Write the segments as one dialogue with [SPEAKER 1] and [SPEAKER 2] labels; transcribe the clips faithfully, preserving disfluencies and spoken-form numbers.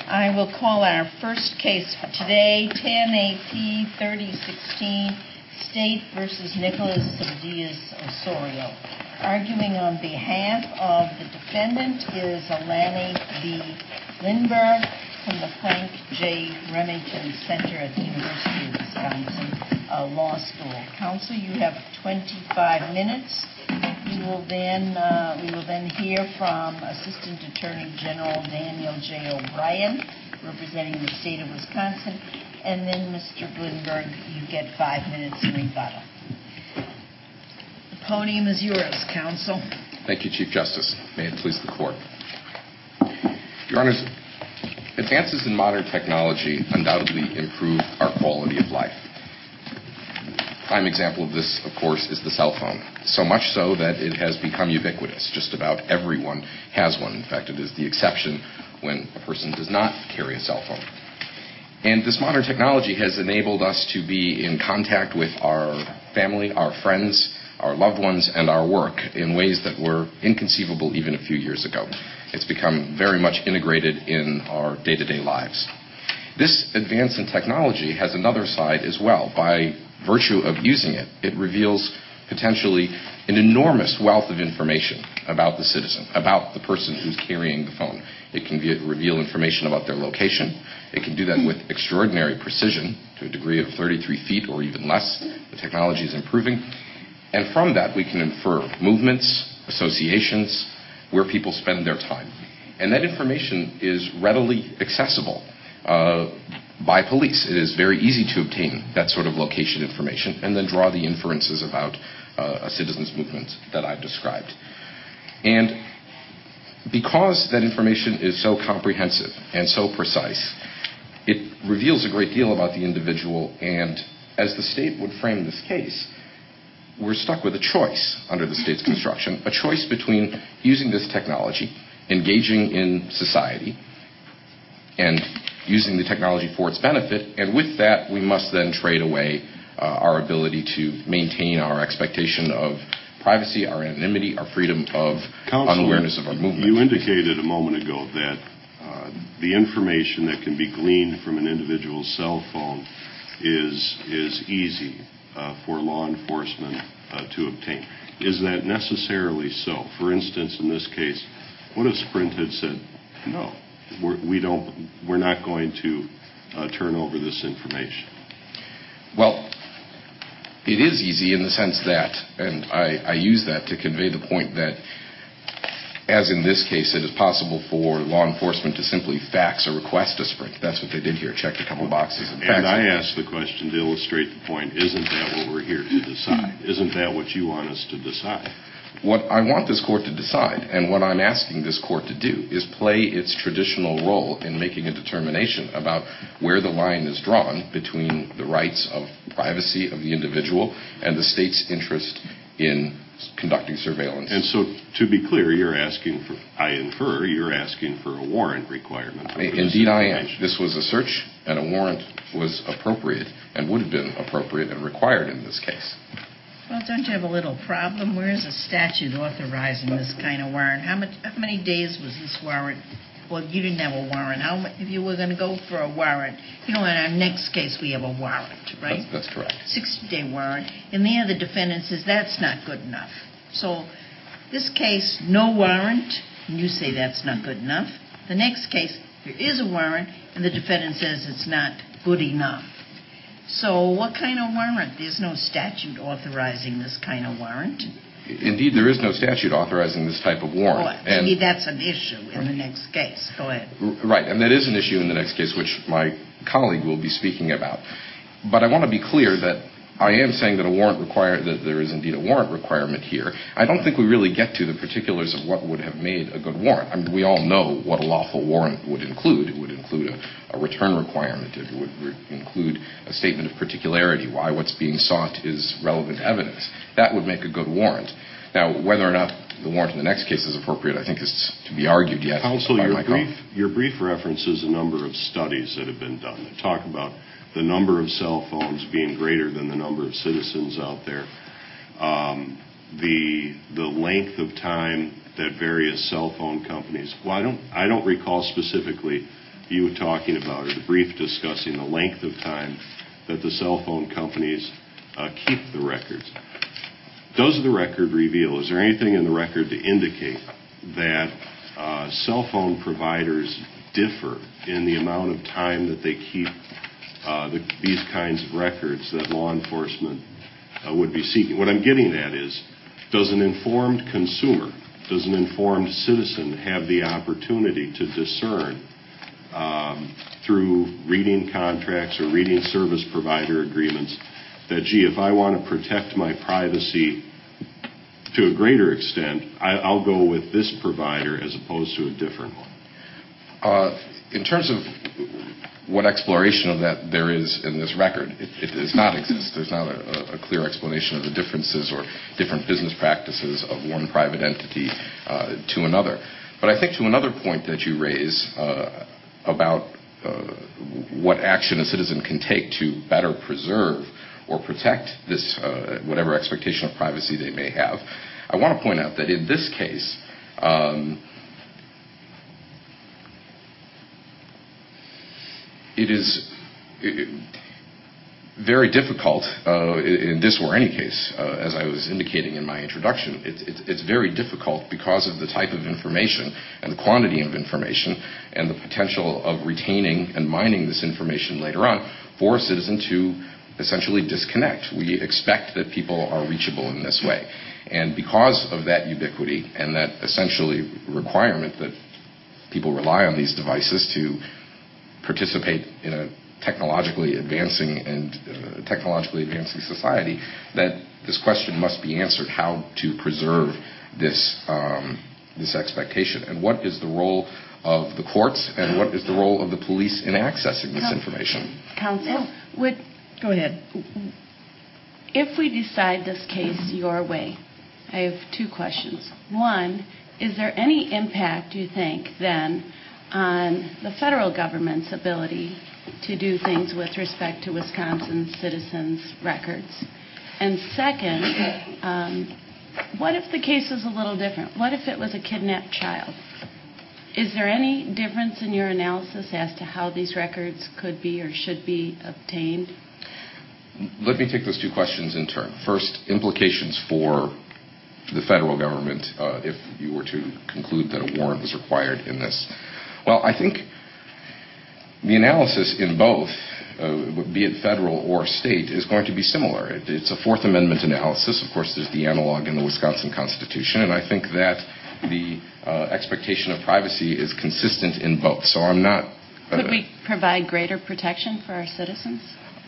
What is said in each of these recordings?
[SPEAKER 1] I will call our first case for today, ten A P thirty sixteen, State versus Nicholas Diaz-Osorio. Arguing on behalf of the defendant is Alani B. Lindberg from the Frank J. Remington Center at the University of Wisconsin uh, Law School. Counsel, you have twenty-five minutes. We will then uh, we will then hear from Assistant Attorney General Daniel J. O'Brien, representing the state of Wisconsin, and then Mister Lindberg, you get five minutes in rebuttal. The podium is yours, Counsel.
[SPEAKER 2] Thank you, Chief Justice. May it please the Court. Your Honors, advances in modern technology undoubtedly improve our quality of life. A prime example of this, of course, is the cell phone. So much so that it has become ubiquitous. Just about everyone has one. In fact, it is the exception when a person does not carry a cell phone. And this modern technology has enabled us to be in contact with our family, our friends, our loved ones, and our work in ways that were inconceivable even a few years ago. It's become very much integrated in our day-to-day lives. This advance in technology has another side as well. By virtue of using it, it reveals potentially an enormous wealth of information about the citizen, about the person who's carrying the phone. It can be, reveal information about their location. It can do that with extraordinary precision to a degree of thirty-three feet or even less. The technology is improving. And from that, we can infer movements, associations, where people spend their time. And that information is readily accessible uh, by police. It is very easy to obtain that sort of location information and then draw the inferences about uh, a citizen's movements that I've described. And because that information is so comprehensive and so precise, it reveals a great deal about the individual. And as the state would frame this case, we're stuck with a choice under the state's construction, a choice between using this technology, engaging in society, and using the technology for its benefit, and with that we must then trade away uh, our ability to maintain our expectation of privacy, our anonymity, our freedom of
[SPEAKER 3] Counsel,
[SPEAKER 2] unawareness of our movement.
[SPEAKER 3] You indicated a moment ago that uh, the information that can be gleaned from an individual's cell phone is is easy uh, for law enforcement uh, to obtain. Is that necessarily so? For instance, in this case, what if Sprint had said, no, we're, we don't, we're not going to uh, turn over this information?
[SPEAKER 2] Well, it is easy in the sense that, and I, I use that to convey the point that, as in this case, it is possible for law enforcement to simply fax a request to Sprint. That's what they did here, checked a couple boxes and faxed
[SPEAKER 3] And I
[SPEAKER 2] it.
[SPEAKER 3] asked the question to illustrate the point, isn't that what we're here to decide? Isn't that what you want us to decide?
[SPEAKER 2] What I want this court to decide, and what I'm asking this court to do, is play its traditional role in making a determination about where the line is drawn between the rights of privacy of the individual and the state's interest in conducting surveillance.
[SPEAKER 3] And so, to be clear, you're asking for, I infer, you're asking for a warrant requirement.
[SPEAKER 2] Indeed I am. This was a search, and a warrant was appropriate and would have been appropriate and required in this case.
[SPEAKER 1] Well, don't you have a little problem? Where is a statute authorizing this kind of warrant? How much? How many days was this warrant? Well, you didn't have a warrant. How much, if you were going to go for a warrant? You know, in our next case, we have a warrant, right?
[SPEAKER 2] That's, that's correct.
[SPEAKER 1] sixty-day warrant. And the other defendant says that's not good enough. So this case, no warrant, and you say that's not good enough. The next case, there is a warrant, and the defendant says it's not good enough. So what kind of warrant? There's no statute authorizing this kind of warrant.
[SPEAKER 2] Indeed, there is no statute authorizing this type of warrant.
[SPEAKER 1] Oh, maybe and that's an issue in the next case. Go ahead.
[SPEAKER 2] Right, and that is an issue in the next case, which my colleague will be speaking about. But I want to be clear that I am saying that a warrant require that there is indeed a warrant requirement here. I don't think we really get to the particulars of what would have made a good warrant. I mean, we all know what a lawful warrant would include. It would include a, a return requirement. It would re- include a statement of particularity, why what's being sought is relevant evidence. That would make a good warrant. Now, whether or not the warrant in the next case is appropriate, I think is to be argued yet.
[SPEAKER 3] Counsel,
[SPEAKER 2] by
[SPEAKER 3] your
[SPEAKER 2] my
[SPEAKER 3] brief, your brief references a number of studies that have been done that talk about the number of cell phones being greater than the number of citizens out there, um, the the length of time that various cell phone companies. Well, I don't I don't recall specifically you talking about, or the brief discussing the length of time that the cell phone companies uh, keep the records. Does the record reveal, is there anything in the record to indicate that uh, cell phone providers differ in the amount of time that they keep uh, the, these kinds of records that law enforcement uh, would be seeking? What I'm getting at is, does an informed consumer, does an informed citizen have the opportunity to discern um, through reading contracts or reading service provider agreements that, gee, if I want to protect my privacy to a greater extent, I, I'll go with this provider as opposed to a different one?
[SPEAKER 2] Uh, in terms of what exploration of that there is in this record, it, it does not exist. There's not a, a clear explanation of the differences or different business practices of one private entity uh, to another. But I think to another point that you raise uh, about uh, what action a citizen can take to better preserve or protect this, uh, whatever expectation of privacy they may have, I want to point out that in this case, um, it is very difficult, uh, in this or any case, uh, as I was indicating in my introduction, it's, it's, it's very difficult because of the type of information and the quantity of information and the potential of retaining and mining this information later on for a citizen to essentially disconnect. We expect that people are reachable in this way. And because of that ubiquity and that essentially requirement that people rely on these devices to participate in a technologically advancing and uh, technologically advancing society, that this question must be answered: how to preserve this um, this expectation, and what is the role of the courts, and what is the role of the police in accessing this information?
[SPEAKER 4] Counsel, would
[SPEAKER 1] Go ahead.
[SPEAKER 4] If we decide this case your way, I have two questions. One, is there any impact, you think, then, on the federal government's ability to do things with respect to Wisconsin citizens' records? And second, um, what if the case is a little different? What if it was a kidnapped child? Is there any difference in your analysis as to how these records could be or should be obtained?
[SPEAKER 2] Let me take those two questions in turn. First, implications for the federal government uh, if you were to conclude that a warrant was required in this. Well, I think the analysis in both, uh, be it federal or state, is going to be similar. It, it's a Fourth Amendment analysis. Of course, there's the analog in the Wisconsin Constitution, and I think that the uh, expectation of privacy is consistent in both. So I'm not... Uh,
[SPEAKER 4] Could we provide greater protection for our citizens?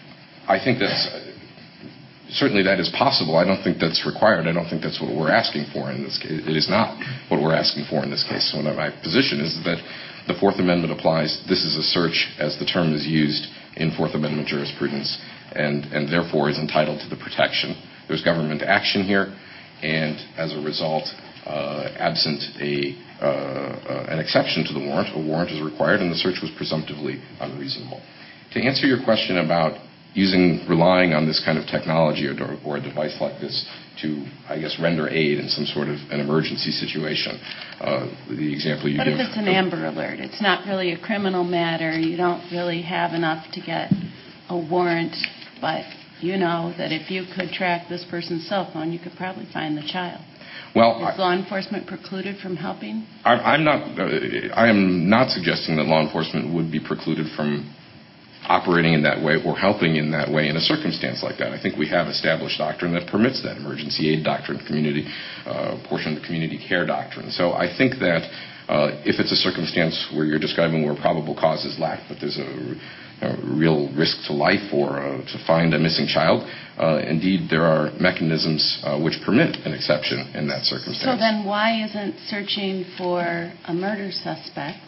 [SPEAKER 2] I think that's... Uh, certainly that is possible. I don't think that's required. I don't think that's what we're asking for in this case. It is not what we're asking for in this case. So my position is that the Fourth Amendment applies. This is a search, as the term is used in Fourth Amendment jurisprudence, and, and therefore is entitled to the protection. There's government action here, and as a result, uh, absent a, uh, uh, an exception to the warrant, a warrant is required, and the search was presumptively unreasonable. To answer your question about using, relying on this kind of technology or, or a device like this to, I guess, render aid in some sort of an emergency situation. Uh, the example you
[SPEAKER 4] but
[SPEAKER 2] give.
[SPEAKER 4] But if it's an Amber Alert, it's not really a criminal matter. You don't really have enough to get a warrant, but you know that if you could track this person's cell phone, you could probably find the child.
[SPEAKER 2] Well,
[SPEAKER 4] is law enforcement precluded from helping?
[SPEAKER 2] I'm, I'm not. Uh, I am not suggesting that law enforcement would be precluded from operating in that way or helping in that way in a circumstance like that. I think we have established doctrine that permits that, emergency aid doctrine, community uh, portion of the community care doctrine. So I think that uh, if it's a circumstance where you're describing where probable cause is lacked, but there's a, a real risk to life or uh, to find a missing child, uh, indeed there are mechanisms uh, which permit an exception in that circumstance.
[SPEAKER 4] So then why isn't searching for a murder suspect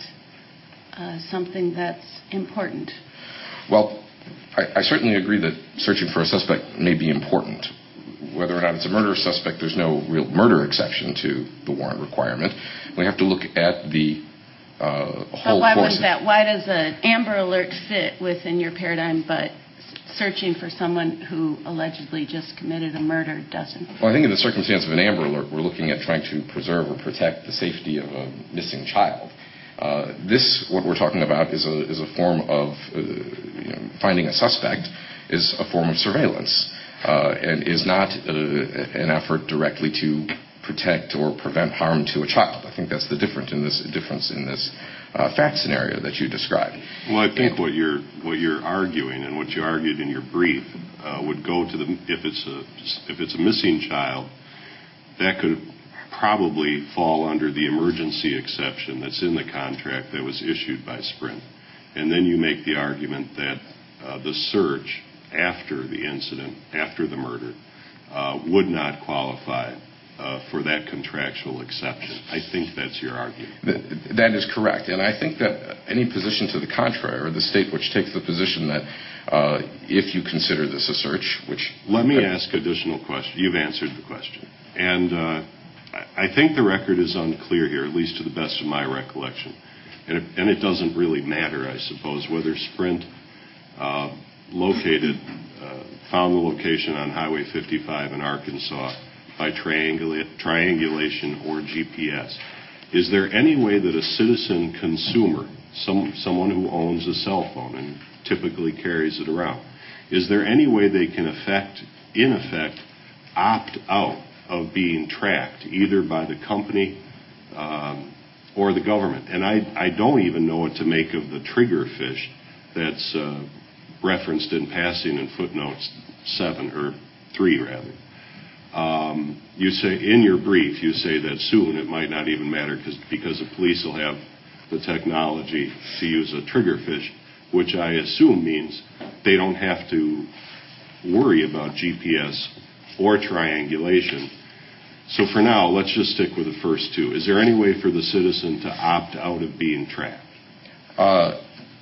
[SPEAKER 4] uh, something that's important?
[SPEAKER 2] Well, I, I certainly agree that searching for a suspect may be important. Whether or not it's a murder suspect, there's no real murder exception to the warrant requirement. We have to look at the uh, whole
[SPEAKER 4] but why
[SPEAKER 2] course.
[SPEAKER 4] Wouldn't that, why does an Amber Alert fit within your paradigm, but searching for someone who allegedly just committed a murder doesn't?
[SPEAKER 2] Well, I think in the circumstance of an Amber Alert, we're looking at trying to preserve or protect the safety of a missing child. Uh, this, what we're talking about, is a, is a form of uh, you know, finding a suspect is a form of surveillance uh, and is not uh, an effort directly to protect or prevent harm to a child. I think that's the difference in this difference in this uh, fact scenario that you described.
[SPEAKER 3] Well, I think and, what you're what you're arguing and what you argued in your brief uh, would go to the if it's a if it's a missing child, that could probably fall under the emergency exception that's in the contract that was issued by Sprint. And then you make the argument that uh, the search after the incident, after the murder, uh, would not qualify uh, for that contractual exception. I think that's your argument.
[SPEAKER 2] Th- that is correct. And I think that any position to the contrary, or the state which takes the position that uh, if you consider this a search, which...
[SPEAKER 3] Let me ask additional questions. You've answered the question. And uh, I think the record is unclear here, at least to the best of my recollection. And it, and it doesn't really matter, I suppose, whether Sprint uh, located, uh, found the location on Highway fifty-five in Arkansas by triangula- triangulation or G P S. Is there any way that a citizen consumer, some, someone who owns a cell phone and typically carries it around, is there any way they can affect, in effect, opt out of being tracked, either by the company um, or the government? And I, I don't even know what to make of the triggerfish that's uh, referenced in passing in footnotes seven, or three, rather. Um, you say, in your brief, you say that soon it might not even matter because because the police will have the technology to use a triggerfish, which I assume means they don't have to worry about G P S or triangulation. So for now, let's just stick with the first two. Is there any way for the citizen to opt out of being tracked?
[SPEAKER 2] Uh,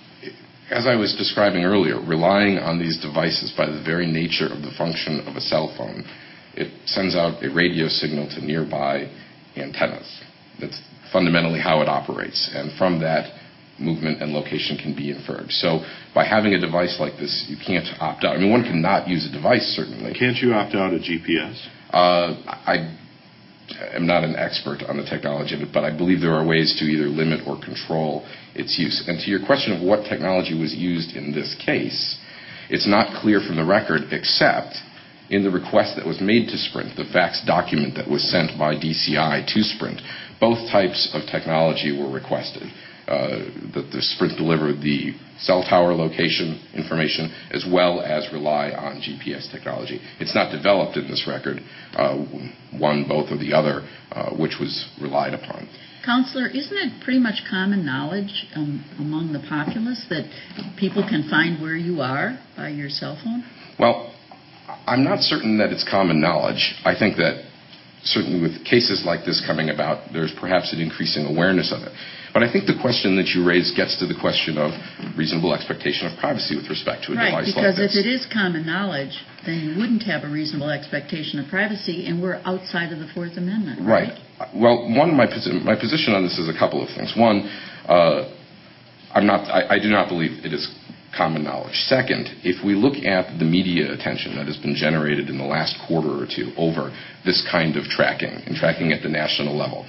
[SPEAKER 2] as I was describing earlier, relying on these devices by the very nature of the function of a cell phone, it sends out a radio signal to nearby antennas. That's fundamentally how it operates. And from that, movement and location can be inferred. So by having a device like this, you can't opt out. I mean, one can not use a device, certainly.
[SPEAKER 3] Can't you opt out of G P S?
[SPEAKER 2] Uh, I am not an expert on the technology of it, but I believe there are ways to either limit or control its use. And to your question of what technology was used in this case, it's not clear from the record, except in the request that was made to Sprint, the fax document that was sent by D C I to Sprint. Both types of technology were requested. Uh, that the Sprint delivered the cell tower location information as well as rely on G P S technology. It's not developed in this record, uh, one, both, or the other, uh, which was relied upon.
[SPEAKER 5] Counselor, isn't it pretty much common knowledge um, among the populace that people can find where you are by your cell phone?
[SPEAKER 2] Well, I'm not certain that it's common knowledge. I think that certainly with cases like this coming about, there's perhaps an increasing awareness of it. But I think the question that you raised gets to the question of reasonable expectation of privacy with respect to a
[SPEAKER 5] right,
[SPEAKER 2] device like this.
[SPEAKER 5] Right, because if it is common knowledge, then you wouldn't have a reasonable expectation of privacy, and we're outside of the Fourth Amendment, right?
[SPEAKER 2] Right. Well, one, my, posi- my position on this is a couple of things. One, uh, I'm not, I, I do not believe it is common knowledge. Second, if we look at the media attention that has been generated in the last quarter or two over this kind of tracking, and tracking at the national level,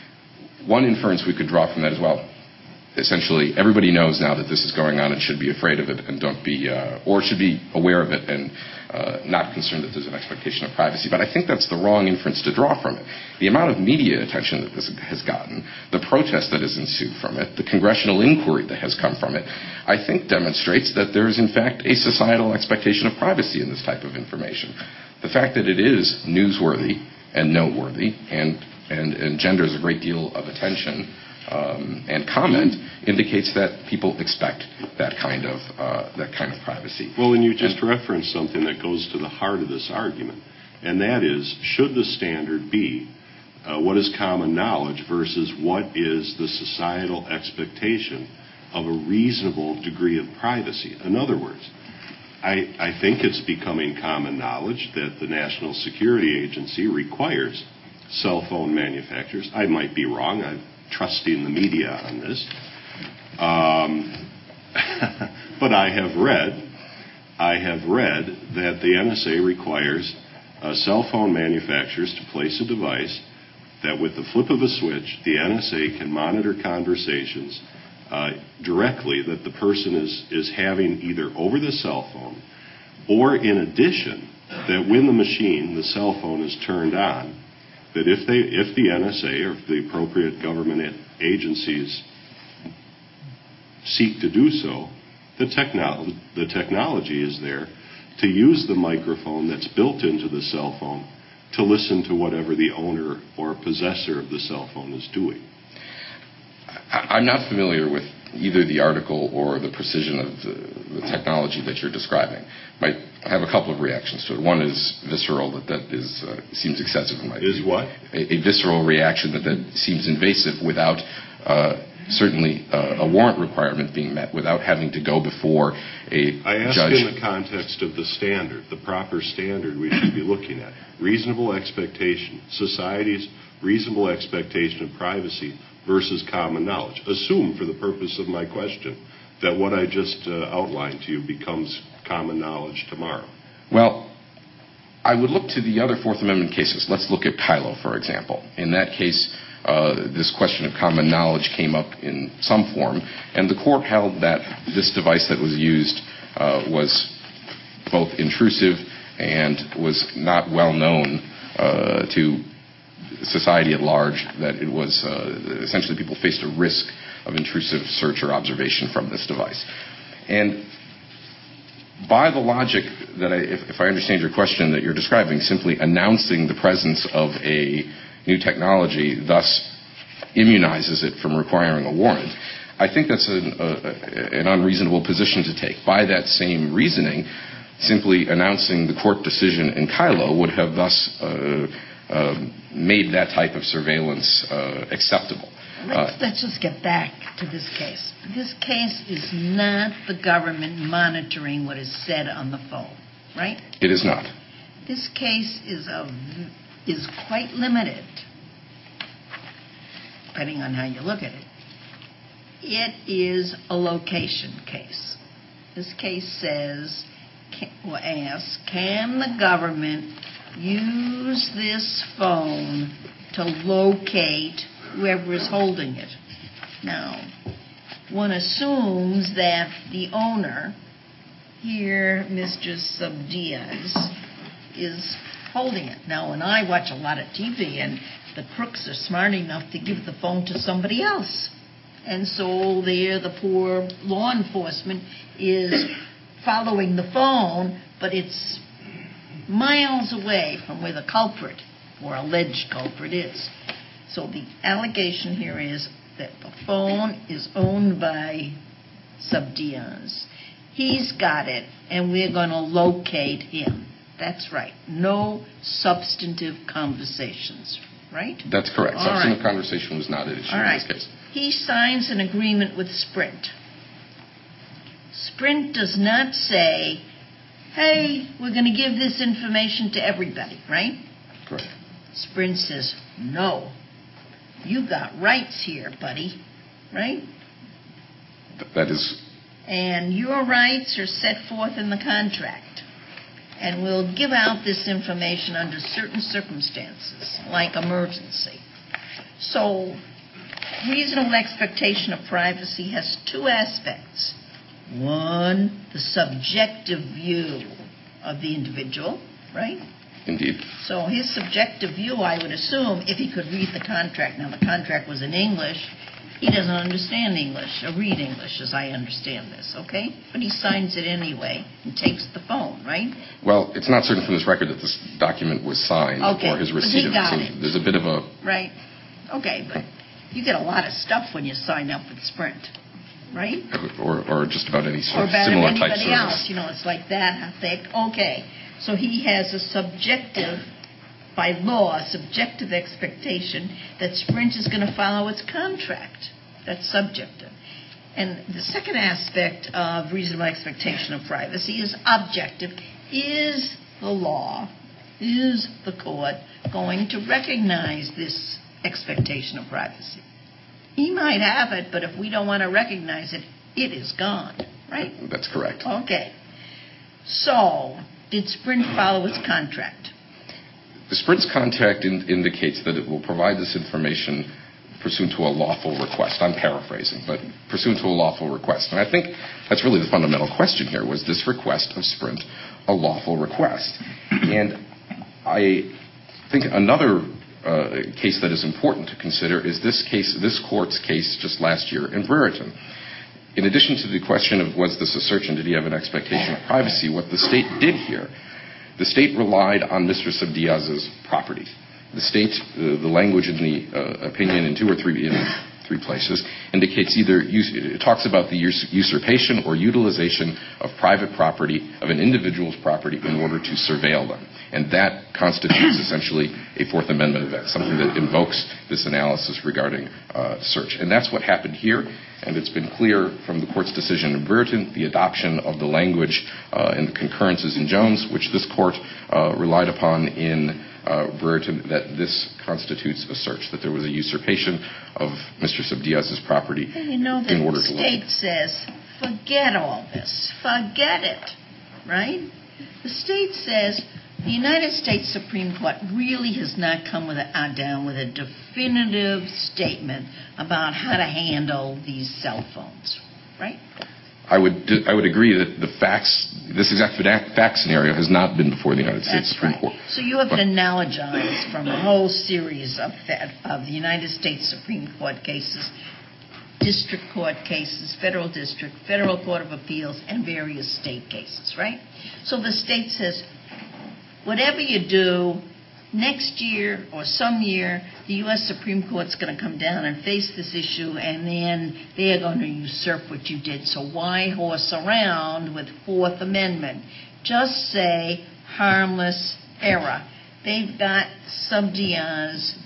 [SPEAKER 2] one inference we could draw from that as well, essentially everybody knows now that this is going on and should be afraid of it and don't be, uh, or should be aware of it and uh, not concerned that there's an expectation of privacy. But I think that's the wrong inference to draw from it. The amount of media attention that this has gotten, the protest that has ensued from it, the congressional inquiry that has come from it, I think demonstrates that there is in fact a societal expectation of privacy in this type of information. The fact that it is newsworthy and noteworthy and and engenders a great deal of attention um, and comment indicates that people expect that kind of uh, that kind of privacy.
[SPEAKER 3] Well, and you just and, referenced something that goes to the heart of this argument, and that is, should the standard be uh, what is common knowledge versus what is the societal expectation of a reasonable degree of privacy? In other words, I, I think it's becoming common knowledge that the National Security Agency requires cell phone manufacturers, I might be wrong, I'm trusting the media on this, um, but I have read, I have read that the N S A requires uh, cell phone manufacturers to place a device that with the flip of a switch, the N S A can monitor conversations uh, directly that the person is, is having either over the cell phone, or in addition, that when the machine, the cell phone, is turned on, that if they, if the N S A or if the appropriate government agencies seek to do so, the, technolo- the technology is there to use the microphone that's built into the cell phone to listen to whatever the owner or possessor of the cell phone is doing.
[SPEAKER 2] I'm not familiar with either the article or the precision of the, the technology that you're describing. I have a couple of reactions to it. One is visceral, that that is, uh, seems excessive in my view.
[SPEAKER 3] Is what?
[SPEAKER 2] A, a visceral reaction that, that seems invasive without uh, certainly uh, a warrant requirement being met, without having to go before a
[SPEAKER 3] I ask
[SPEAKER 2] judge.
[SPEAKER 3] in the context of the standard, the proper standard we should be looking at. Reasonable expectation, society's reasonable expectation of privacy versus common knowledge. Assume, for the purpose of my question, that what I just uh, outlined to you becomes common knowledge tomorrow.
[SPEAKER 2] Well, I would look to the other Fourth Amendment cases. Let's look at Kylo, for example. In that case, uh, this question of common knowledge came up in some form, and the court held that this device that was used uh, was both intrusive and was not well known uh, to society at large, that it was uh, essentially people faced a risk of intrusive search or observation from this device. And by the logic that I, if, if I understand your question, that you're describing, simply announcing the presence of a new technology thus immunizes it from requiring a warrant, I think that's an, uh, an unreasonable position to take. By that same reasoning, simply announcing the court decision in Kylo would have thus uh, uh, made that type of surveillance uh, acceptable.
[SPEAKER 1] Let's,
[SPEAKER 2] Uh,
[SPEAKER 1] let's just get back to this case. This case is not the government monitoring what is said on the phone, right?
[SPEAKER 2] it is not.
[SPEAKER 1] This case is of is quite limited, depending on how you look at it. It is a location case. This case says, can, or asks, can the government use this phone to locate whoever is holding it? Now, one assumes that the owner, here Mister Subdiaz, is holding it. Now, when I watch a lot of T V, and the crooks are smart enough to give the phone to somebody else. And so there the poor law enforcement is following the phone, but it's miles away from where the culprit or alleged culprit is. So the allegation here is that the phone is owned by Subdiaz. He's got it, and we're going to locate him. That's right. No substantive conversations, right?
[SPEAKER 2] That's correct.
[SPEAKER 1] All
[SPEAKER 2] Substantive
[SPEAKER 1] right.
[SPEAKER 2] conversation was not at issue
[SPEAKER 1] All right.
[SPEAKER 2] in this case.
[SPEAKER 1] He signs an agreement with Sprint. Sprint does not say, hey, we're going to give this information to everybody, right?
[SPEAKER 2] Correct.
[SPEAKER 1] Sprint says, no, you got rights here, buddy, right?
[SPEAKER 2] Th- that is
[SPEAKER 1] And your rights are set forth in the contract. And we'll give out this information under certain circumstances, like emergency. So, reasonable expectation of privacy has two aspects. One, the subjective view of the individual, right?
[SPEAKER 2] indeed.
[SPEAKER 1] So his subjective view, I would assume, if he could read the contract, now the contract was in English, he doesn't understand English, or read English, as I understand this, okay? But he signs it anyway and takes the phone, right?
[SPEAKER 2] Well, it's not certain from this record that this document was signed
[SPEAKER 1] Okay,
[SPEAKER 2] or his
[SPEAKER 1] but
[SPEAKER 2] receipt
[SPEAKER 1] he
[SPEAKER 2] of
[SPEAKER 1] got
[SPEAKER 2] it.
[SPEAKER 1] it.
[SPEAKER 2] So there's a bit of a
[SPEAKER 1] Right. Okay, but you get a lot of stuff when you sign up with Sprint, right?
[SPEAKER 2] or, or just about any
[SPEAKER 1] Or
[SPEAKER 2] sort of
[SPEAKER 1] better than
[SPEAKER 2] similar type
[SPEAKER 1] anybody
[SPEAKER 2] service.
[SPEAKER 1] else. You know, it's like that. I think, okay. So he has a subjective, by law, a subjective expectation that Sprint is going to follow its contract. That's subjective. And the second aspect of reasonable expectation of privacy is objective. Is the law, is the court going to recognize this expectation of privacy? He might have it, but if we don't want to recognize it, it is gone, right?
[SPEAKER 2] That's correct.
[SPEAKER 1] Okay. So, did Sprint follow its contract?
[SPEAKER 2] the Sprint's contract in, indicates that it will provide this information pursuant to a lawful request. I'm paraphrasing, but pursuant to a lawful request. And I think that's really the fundamental question here. Was this request of Sprint a lawful request? And I think another uh, case that is important to consider is this case, this court's case just last year in Brereton. In addition to the question of was this a search and did he have an expectation of privacy, what the state did here, the state relied on Mister Subdiaz's property. The state, uh, the language in the uh, opinion in two or three in three places indicates either use, it talks about the us- usurpation or utilization of private property, of an individual's property, in order to surveil them. And that constitutes essentially a Fourth Amendment event, something that invokes this analysis regarding uh, search. And that's what happened here. And it's been clear from the court's decision in Brereton, the adoption of the language uh, and the concurrences in Jones, which this court uh, relied upon in uh, Brereton, that this constitutes a search, that there was a usurpation of Mister Subdiaz's property
[SPEAKER 1] and you know,
[SPEAKER 2] in order
[SPEAKER 1] the
[SPEAKER 2] to
[SPEAKER 1] state
[SPEAKER 2] look.
[SPEAKER 1] says, forget all this. Forget it. Right? The state says the United States Supreme Court really has not come with a, uh, down with a definitive statement about how to handle these cell phones. Right?
[SPEAKER 2] I would I would agree that the facts, this exact fact scenario has not been before the United States
[SPEAKER 1] That's
[SPEAKER 2] Supreme
[SPEAKER 1] right.
[SPEAKER 2] Court.
[SPEAKER 1] So you have
[SPEAKER 2] But,
[SPEAKER 1] to analogize from a whole series of that, of the United States Supreme Court cases, district court cases, federal district, federal court of appeals, and various state cases, right? So the state says, whatever you do, next year or some year, the U S Supreme Court's going to come down and face this issue, and then they're going to usurp what you did. So why horse around with Fourth Amendment? Just say harmless error. They've got Subdiaz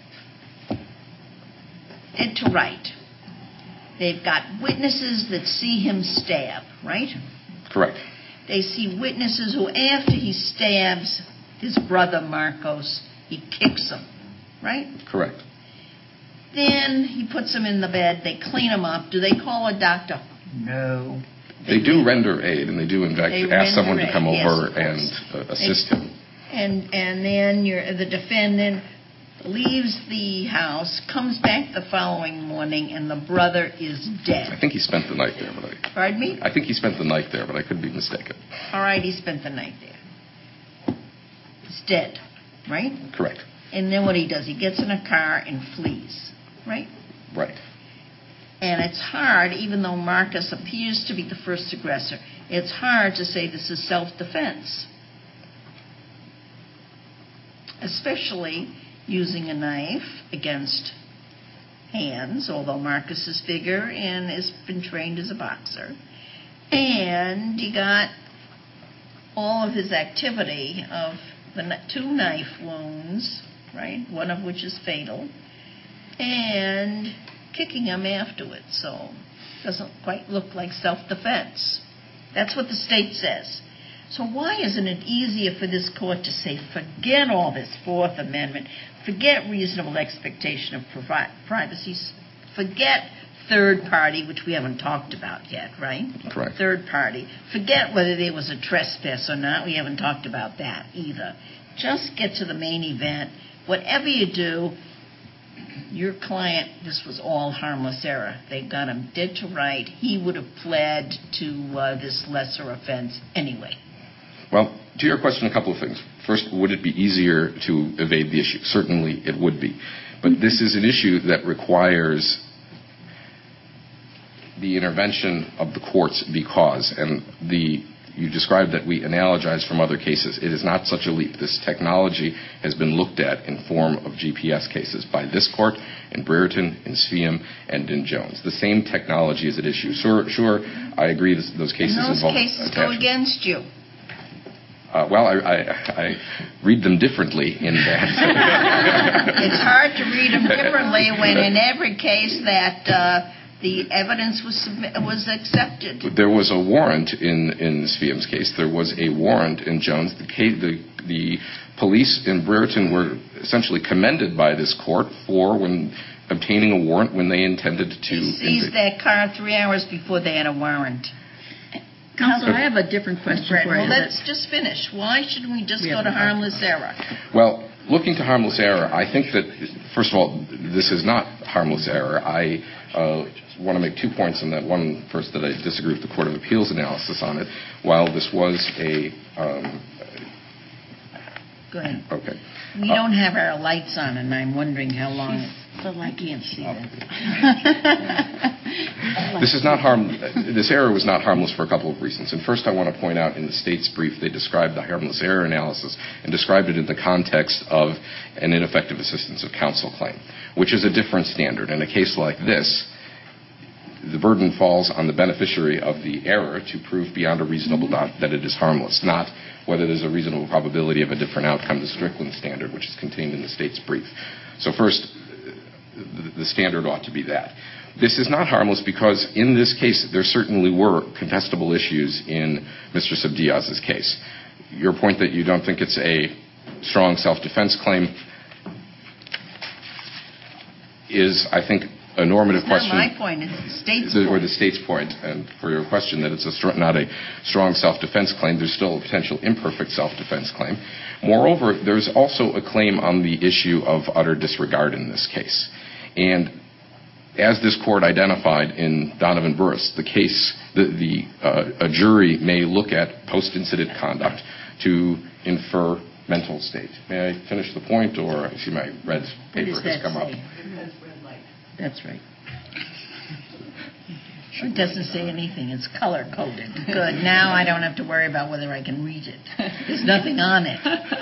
[SPEAKER 1] dead to right. They've got witnesses that see him stab, right?
[SPEAKER 2] correct.
[SPEAKER 1] They see witnesses who, after he stabs his brother Marcos, he kicks him, right?
[SPEAKER 2] Correct.
[SPEAKER 1] Then he puts him in the bed. They clean him up. Do they call a doctor? No.
[SPEAKER 2] They do render aid, and they do, in fact,
[SPEAKER 1] They
[SPEAKER 2] ask someone
[SPEAKER 1] render
[SPEAKER 2] to come
[SPEAKER 1] aid, yes,
[SPEAKER 2] over
[SPEAKER 1] of
[SPEAKER 2] and
[SPEAKER 1] course.
[SPEAKER 2] uh, assist
[SPEAKER 1] They-
[SPEAKER 2] him.
[SPEAKER 1] And and then you're, the defendant leaves the house, comes back the following morning, and the brother is
[SPEAKER 2] I
[SPEAKER 1] dead.
[SPEAKER 2] think he spent the night there, but I,
[SPEAKER 1] Pardon me?
[SPEAKER 2] I think he spent the night there, but I could be mistaken.
[SPEAKER 1] All right, he spent the night there. He's dead, right?
[SPEAKER 2] Correct.
[SPEAKER 1] And then what he does, he gets in a car and flees, right?
[SPEAKER 2] Right.
[SPEAKER 1] And it's hard, even though Marcus appears to be the first aggressor, it's hard to say this is self-defense. Especially using a knife against hands, although Marcus is bigger and has been trained as a boxer. And you got all of his activity of the kn- two knife wounds, right, one of which is fatal, and kicking him afterwards, so it doesn't quite look like self-defense. That's what the state says. So why isn't it easier for this court to say, forget all this Fourth Amendment, forget reasonable expectation of provi- privacy, forget third party, which we haven't talked about yet, right?
[SPEAKER 2] Correct.
[SPEAKER 1] Third party. Forget whether there was a trespass or not. We haven't talked about that either. Just get to the main event. Whatever you do, your client, this was all harmless error. They got him dead to right. He would have pled to uh, this lesser offense anyway.
[SPEAKER 2] Well, to your question, a couple of things. First, would it be easier to evade the issue? Certainly it would be. But this is an issue that requires the intervention of the courts because, and the you described that we analogize from other cases. It is not such a leap. This technology has been looked at in form of G P S cases by this court, in Brereton, in Sveum, and in Jones. The same technology is at issue. Sure, sure I agree this, those cases
[SPEAKER 1] And those
[SPEAKER 2] involve
[SPEAKER 1] cases go
[SPEAKER 2] attachment.
[SPEAKER 1] against you.
[SPEAKER 2] Uh, well, I, I, I read them differently in that.
[SPEAKER 1] It's hard to read them differently when in every case that uh, the evidence was submit- was accepted.
[SPEAKER 2] There was a warrant in, in Sveum's case. There was a warrant in Jones. The, case, the, the police in Brereton were essentially commended by this court for when obtaining a warrant when they intended to...
[SPEAKER 1] He seized that car three hours before they had a warrant.
[SPEAKER 5] Counselor, I have a different question
[SPEAKER 1] Brett,
[SPEAKER 5] for
[SPEAKER 1] well,
[SPEAKER 5] you.
[SPEAKER 1] let's just finish. Why shouldn't we just
[SPEAKER 5] We
[SPEAKER 1] go to
[SPEAKER 5] haven't talked
[SPEAKER 1] harmless error?
[SPEAKER 2] Well, looking to harmless error, I think that, first of all, this is not harmless error. I uh, want to make two points on that. One, first, that I disagree with the Court of Appeals analysis on it. While this was a... Um,
[SPEAKER 1] Go ahead.
[SPEAKER 2] Okay.
[SPEAKER 1] We
[SPEAKER 2] uh,
[SPEAKER 1] don't have our lights on, and I'm wondering how long...
[SPEAKER 4] The
[SPEAKER 1] I can't see that.
[SPEAKER 2] This is not harm. This error was not harmless for a couple of reasons. And first, I want to point out in the state's brief, they described the harmless error analysis and described it in the context of an ineffective assistance of counsel claim, which is a different standard. In a case like this, the burden falls on the beneficiary of the error to prove beyond a reasonable doubt that it is harmless, not whether there's a reasonable probability of a different outcome, the Strickland standard, which is contained in the state's brief. So first, the standard ought to be that. This is not harmless because in this case there certainly were contestable issues in Mister Subdiaz's case. Your point that you don't think it's a strong self-defense claim is, I think, a normative
[SPEAKER 1] It's
[SPEAKER 2] question.
[SPEAKER 1] not my point, it's the state's
[SPEAKER 2] the,
[SPEAKER 1] point.
[SPEAKER 2] Or the state's point. And for your question that it's a str- not a strong self-defense claim, there's still a potential imperfect self-defense claim. Moreover, there's also a claim on the issue of utter disregard in this case. And as this court identified in Donovan Burris, the case, the, the uh, a jury may look at post-incident conduct to infer mental state. May I finish the point, or I see my red paper has come up.
[SPEAKER 5] That's right.
[SPEAKER 1] It doesn't say anything. It's color-coded. Good. Now I don't have to worry about whether I can read it. There's nothing on it.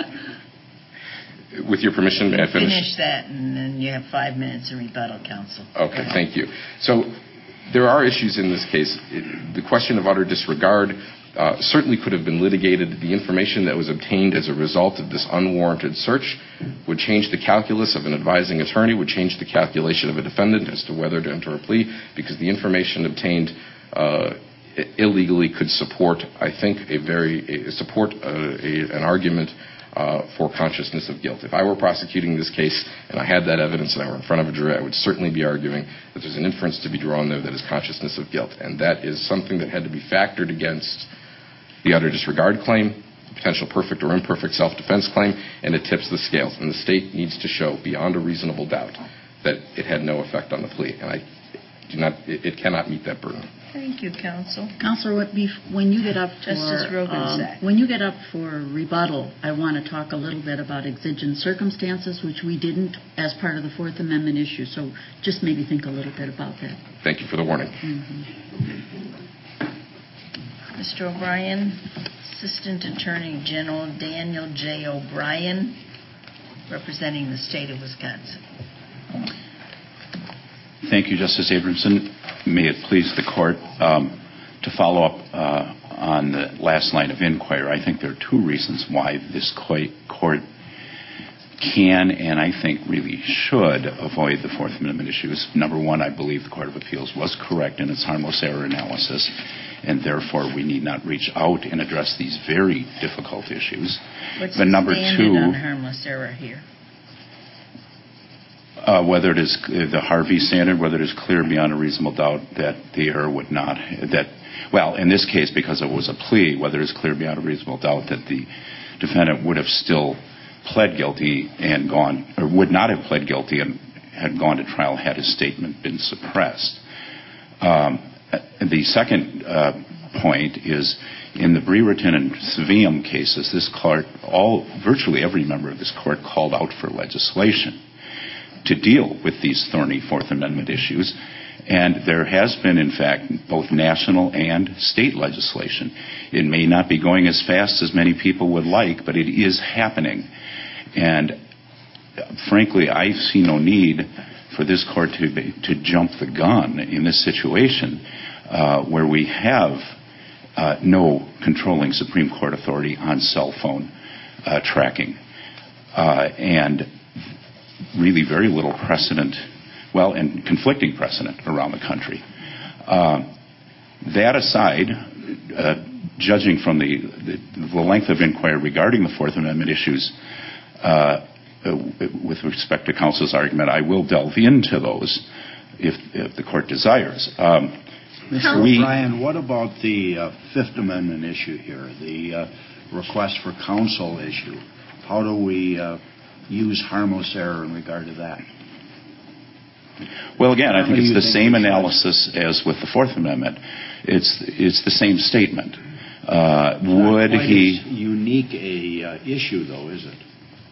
[SPEAKER 2] With your permission, may I finish?
[SPEAKER 1] Finish that, and then you have five minutes of rebuttal, counsel.
[SPEAKER 2] Okay, thank you. So there are issues in this case. It, the question of utter disregard uh, certainly could have been litigated. The information that was obtained as a result of this unwarranted search would change the calculus of an advising attorney, would change the calculation of a defendant as to whether to enter a plea, because the information obtained uh, illegally could support, I think, a very a, support a, a, an argument Uh, for consciousness of guilt. If I were prosecuting this case and I had that evidence and I were in front of a jury, I would certainly be arguing that there's an inference to be drawn there that is consciousness of guilt. And that is something that had to be factored against the utter disregard claim, the potential perfect or imperfect self-defense claim, and it tips the scales. And the state needs to show beyond a reasonable doubt that it had no effect on the plea. And I do not, it, it cannot meet that burden.
[SPEAKER 1] Thank you, counsel.
[SPEAKER 5] Counselor, when you get up for
[SPEAKER 1] Justice Rogensack.
[SPEAKER 5] um, when you get up for rebuttal, I want to talk a little bit about exigent circumstances, which we didn't as part of the Fourth Amendment issue. So just maybe think a little bit about that.
[SPEAKER 2] Thank you for the warning.
[SPEAKER 5] Mm-hmm.
[SPEAKER 1] Mister O'Brien, Assistant Attorney General Daniel J. O'Brien, representing the state of Wisconsin.
[SPEAKER 6] Thank you, Justice Abramson. May it please the court, um, to follow up uh, on the last line of inquiry. I think there are two reasons why this court can and I think really should avoid the Fourth Amendment issues. Number one, I believe the Court of Appeals was correct in its harmless error analysis, and therefore we need not reach out and address these very difficult issues.
[SPEAKER 1] What's
[SPEAKER 6] but
[SPEAKER 1] the
[SPEAKER 6] number
[SPEAKER 1] standard
[SPEAKER 6] two,
[SPEAKER 1] on harmless error here?
[SPEAKER 6] Uh, whether it is uh, the Harvey standard, whether it is clear beyond a reasonable doubt that the error would not, that, well, in this case, because it was a plea, whether it is clear beyond a reasonable doubt that the defendant would have still pled guilty and gone, or would not have pled guilty and had gone to trial had his statement been suppressed. Um, the second uh, point is in the Brereton and Savium cases, this court, all, virtually every member of this court called out for legislation to deal with these thorny Fourth Amendment issues. And there has been, in fact, both national and state legislation. It may not be going as fast as many people would like, but it is happening. And frankly, I see no need for this court to, be, to jump the gun in this situation uh, where we have uh, no controlling Supreme Court authority on cell phone uh, tracking. Uh, and really very little precedent, well, and conflicting precedent around the country. Um, that aside, uh, judging from the, the, the length of inquiry regarding the Fourth Amendment issues, uh, with respect to counsel's argument, I will delve into those if, if the court desires. Um,
[SPEAKER 7] Mister O'Brien, what about the uh, Fifth Amendment issue here, the uh, request for counsel issue? How do we uh, use harmless error in regard to that?
[SPEAKER 6] Well, again, I think it's the same
[SPEAKER 7] we should?
[SPEAKER 6] analysis as with the Fourth Amendment. It's it's the same statement. Uh, would
[SPEAKER 7] Not quite
[SPEAKER 6] he?
[SPEAKER 7] as unique a uh, issue, though, is it?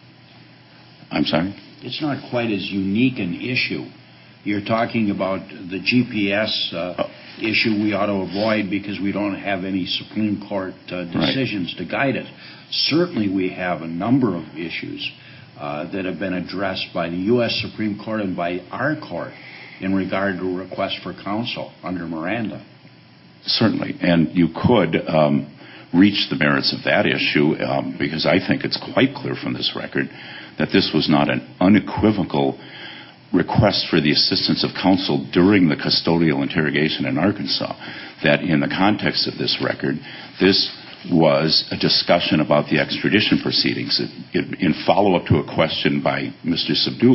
[SPEAKER 6] I'm sorry?
[SPEAKER 7] It's not quite as unique an issue. You're talking about the G P S uh,
[SPEAKER 6] oh.
[SPEAKER 7] issue we ought to avoid because we don't have any Supreme Court uh, decisions right. to guide it. Certainly we have a number of issues uh, that have been addressed by the U S Supreme Court and by our court in regard to request for counsel under Miranda.
[SPEAKER 6] Certainly. And you could um, reach the merits of that issue um, because I think it's quite clear from this record that this was not an unequivocal request for the assistance of counsel during the custodial interrogation in Arkansas, that in the context of this record, this was a discussion about the extradition proceedings. It, it, in follow-up to a question by Mister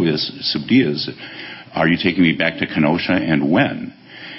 [SPEAKER 6] Subdiaz, are you taking me back to Kenosha and when?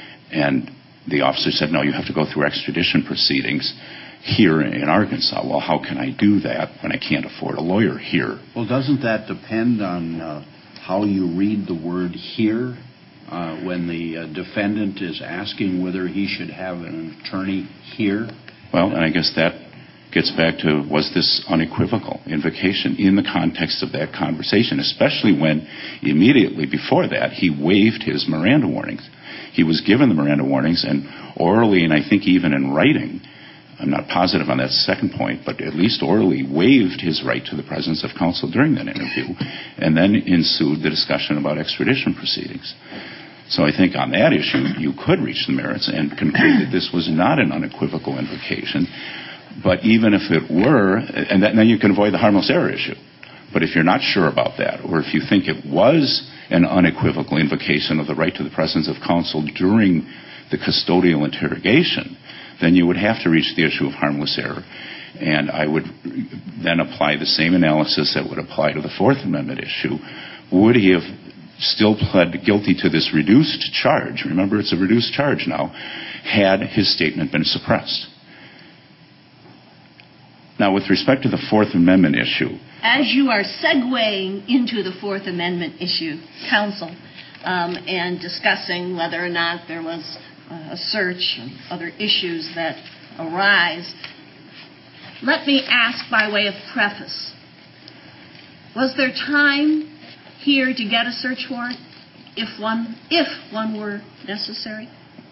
[SPEAKER 6] And the officer said, no, you have to go through extradition proceedings here in Arkansas. Well, how can I do that when I can't afford a lawyer here?
[SPEAKER 7] Well, doesn't that depend on uh, how you read the word here uh, when the uh, defendant is asking whether he should have an attorney here?
[SPEAKER 6] Well, and I guess that gets back to, was this unequivocal invocation in the context of that conversation, especially when immediately before that he waived his Miranda warnings. He was given the Miranda warnings, and orally, and I think even in writing, I'm not positive on that second point, but at least orally waived his right to the presence of counsel during that interview, and then ensued the discussion about extradition proceedings. So I think on that issue, you could reach the merits and conclude that this was not an unequivocal invocation. But even if it were, and that, then you can avoid the harmless error issue. But if you're not sure about that, or if you think it was an unequivocal invocation of the right to the presence of counsel during the custodial interrogation, then you would have to reach the issue of harmless error. And I would then apply the same analysis that would apply to the Fourth Amendment issue. Would he have still pled guilty to this reduced charge? Remember, it's a reduced charge now, had his statement been suppressed. Now, with respect to the Fourth Amendment issue,
[SPEAKER 1] as you are segueing into the Fourth Amendment issue, counsel, um, and discussing whether or not there was uh, a search and other issues that arise, let me ask by way of preface, was there time here to get a search warrant if one, if one were necessary?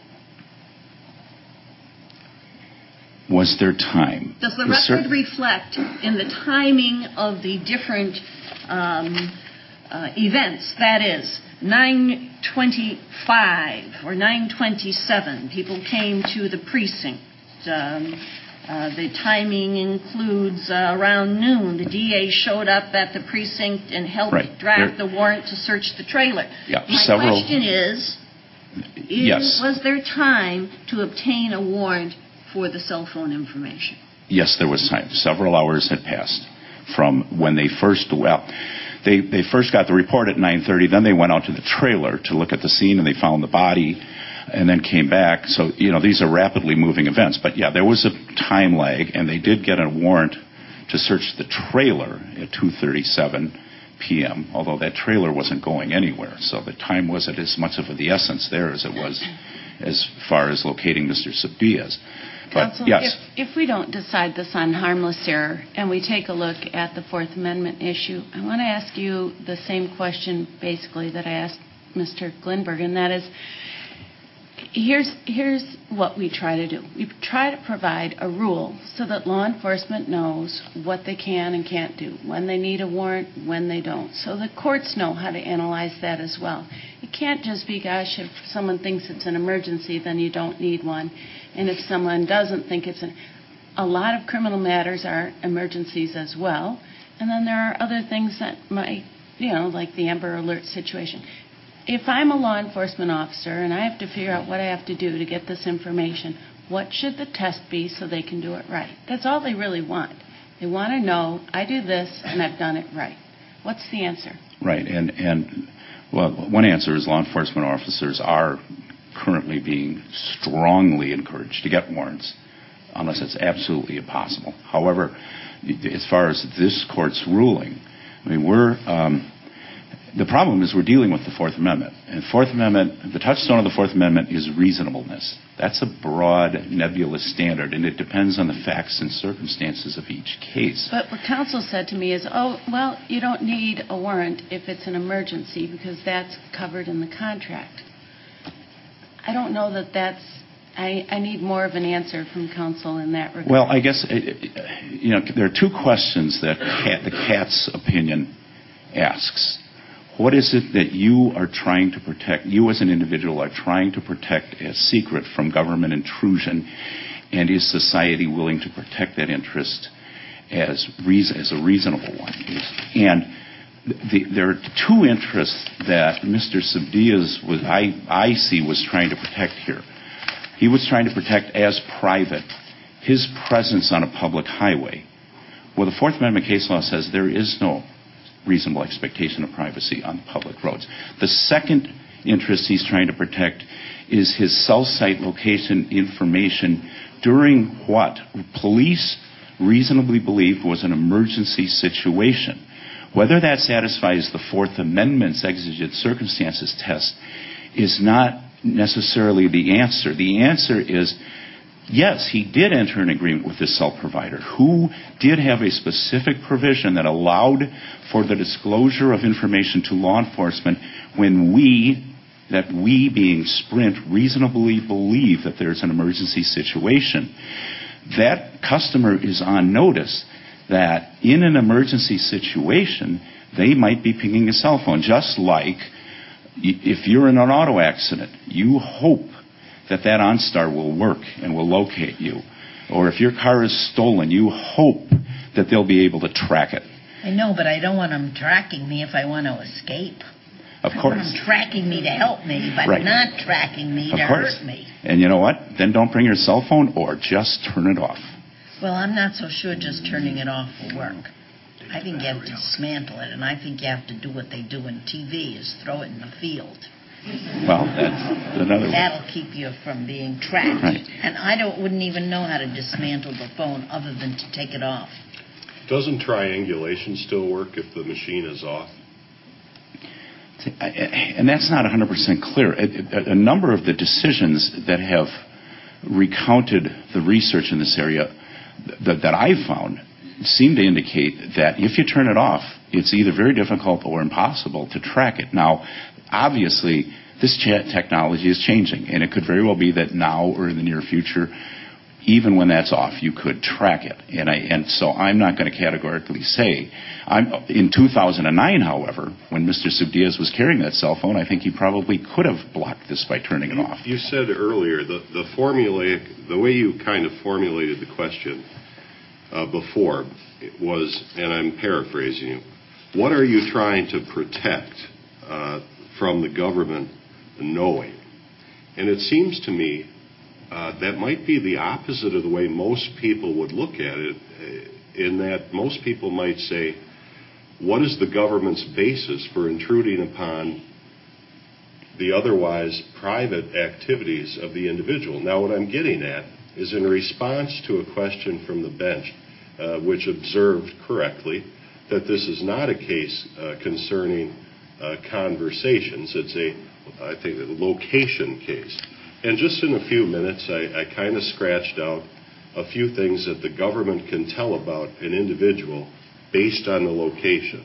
[SPEAKER 6] Was there time?
[SPEAKER 1] Does the
[SPEAKER 6] Was
[SPEAKER 1] record
[SPEAKER 6] cer-
[SPEAKER 1] reflect in the timing of the different um, uh, events? That is, nine twenty-five or nine twenty-seven, people came to the precinct. Um, uh, the timing includes uh, around noon. The D A showed up at the precinct and helped
[SPEAKER 6] right.
[SPEAKER 1] draft
[SPEAKER 6] there,
[SPEAKER 1] the warrant to search the trailer.
[SPEAKER 6] Yeah,
[SPEAKER 1] My
[SPEAKER 6] several,
[SPEAKER 1] question is, is
[SPEAKER 6] yes.
[SPEAKER 1] was there time to obtain a warrant for the cell phone information?
[SPEAKER 6] Yes, there was time. Several hours had passed from when they first, well, they, they first got the report at nine thirty, then they went out to the trailer to look at the scene and they found the body and then came back. So, you know, these are rapidly moving events. But yeah, there was a time lag and they did get a warrant to search the trailer at two thirty-seven p.m., although that trailer wasn't going anywhere. So the time wasn't as much of the essence there as it was as far as locating Mister Subdiaz. But,
[SPEAKER 4] Counsel,
[SPEAKER 6] yes.
[SPEAKER 4] if, if we don't decide this on harmless error and we take a look at the Fourth Amendment issue, I want to ask you the same question basically that I asked Mister Glenberg, and that is, here's, here's what we try to do. We try to provide a rule so that law enforcement knows what they can and can't do, when they need a warrant, when they don't. So the courts know how to analyze that as well. It can't just be, gosh, if someone thinks it's an emergency, then you don't need one. And if someone doesn't think it's an... A lot of criminal matters are emergencies as well. And then there are other things that might, you know, like the Amber Alert situation. If I'm a law enforcement officer and I have to figure out what I have to do to get this information, what should the test be so they can do it right? That's all they really want. They want to know, I do this and I've done it right. What's the answer?
[SPEAKER 6] Right. And, and well, one answer is law enforcement officers are currently being strongly encouraged to get warrants unless it's absolutely impossible. However, as far as this court's ruling, I mean, we're um, the problem is we're dealing with the Fourth Amendment. And Fourth Amendment, the touchstone of the Fourth Amendment is reasonableness. That's a broad, nebulous standard, and it depends on the facts and circumstances of each case.
[SPEAKER 4] But what counsel said to me is, oh, well, you don't need a warrant if it's an emergency because that's covered in the contract. I don't know that that's, I, I need more of an answer from counsel in that regard.
[SPEAKER 6] Well, I guess, you know, there are two questions that Cat, the Katz opinion asks. What is it that you are trying to protect, you as an individual are trying to protect as secret from government intrusion, and is society willing to protect that interest as, reason, as a reasonable one? And the, there are two interests that Mister Sebdias was, I, I see was trying to protect here. He was trying to protect as private his presence on a public highway. Well, the Fourth Amendment case law says there is no reasonable expectation of privacy on public roads. The second interest he's trying to protect is his cell site location information during what police reasonably believed was an emergency situation. Whether that satisfies the Fourth Amendment's exigent circumstances test is not necessarily the answer. The answer is, yes, he did enter an agreement with this cell provider who did have a specific provision that allowed for the disclosure of information to law enforcement when we, that we being Sprint, reasonably believe that there's an emergency situation. That customer is on notice that in an emergency situation, they might be pinging a cell phone, just like if you're in an auto accident, you hope that that OnStar will work and will locate you. Or if your car is stolen, you hope that they'll be able to track it.
[SPEAKER 1] I know, but I don't want them tracking me if I want to escape.
[SPEAKER 6] Of
[SPEAKER 1] I
[SPEAKER 6] course.
[SPEAKER 1] want them tracking me to help me, but
[SPEAKER 6] right.
[SPEAKER 1] not tracking me
[SPEAKER 6] of
[SPEAKER 1] to
[SPEAKER 6] course.
[SPEAKER 1] hurt me.
[SPEAKER 6] And you know what? Then don't bring your cell phone or just turn it off.
[SPEAKER 1] Well, I'm not so sure just turning it off will work. I think you have to dismantle it, and I think you have to do what they do in T V, is throw it in the field.
[SPEAKER 6] Well, that's another way.
[SPEAKER 1] That'll keep you from being tracked.
[SPEAKER 6] Right.
[SPEAKER 1] And I don't wouldn't even know how to dismantle the phone other than to take it off.
[SPEAKER 3] Doesn't triangulation still work if the machine is off?
[SPEAKER 6] And that's not one hundred percent clear. A, a number of the decisions that have recounted the research in this area that, that I've found seem to indicate that if you turn it off, it's either very difficult or impossible to track it. Now, obviously, this technology is changing, and it could very well be that now or in the near future, even when that's off, you could track it. And I and so I'm not going to categorically say. I'm, in two thousand nine, however, when Mister Sebdias was carrying that cell phone, I think he probably could have blocked this by turning it
[SPEAKER 3] you,
[SPEAKER 6] off.
[SPEAKER 3] You said earlier, the, the formulaic, the way you kind of formulated the question uh, before was, and I'm paraphrasing you, what are you trying to protect uh, from the government knowing? And it seems to me Uh, that might be the opposite of the way most people would look at it, in that most people might say, what is the government's basis for intruding upon the otherwise private activities of the individual? Now, what I'm getting at is in response to a question from the bench, uh, which observed correctly that this is not a case uh, concerning uh, conversations. It's a, I think, a location case. And just in a few minutes, I, I kind of scratched out a few things that the government can tell about an individual based on the location.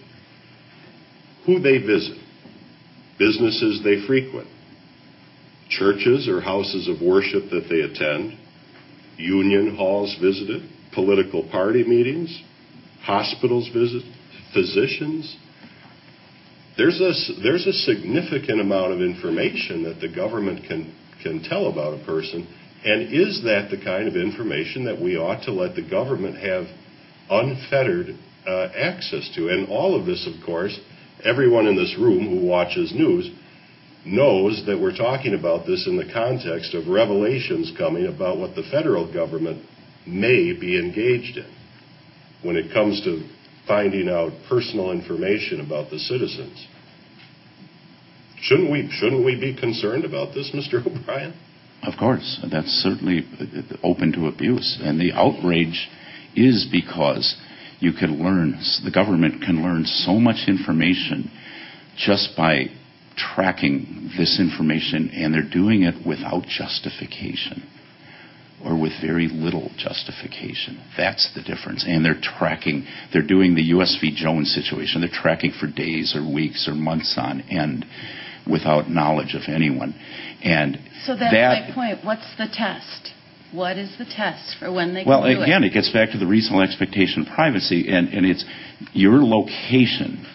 [SPEAKER 3] Who they visit, businesses they frequent, churches or houses of worship that they attend, union halls visited, political party meetings, hospitals visited, physicians. There's a, there's a significant amount of information that the government can can tell about a person, and is that the kind of information that we ought to let the government have unfettered uh, access to? And all of this, of course, everyone in this room who watches news knows that we're talking about this in the context of revelations coming about what the federal government may be engaged in when it comes to finding out personal information about the citizens. Shouldn't we shouldn't we be concerned about this, Mister O'Brien?
[SPEAKER 6] Of course. That's certainly open to abuse. And the outrage is because you could learn, the government can learn so much information just by tracking this information, and they're doing it without justification or with very little justification. That's the difference. And they're tracking, they're doing the U S V Jones situation. They're tracking for days or weeks or months on end without knowledge of anyone. And
[SPEAKER 4] so that's
[SPEAKER 6] that,
[SPEAKER 4] my point. What's the test? What is the test for when they can
[SPEAKER 6] well,
[SPEAKER 4] do it?
[SPEAKER 6] Well, again, it gets back to the reasonable expectation of privacy, and, and it's your location.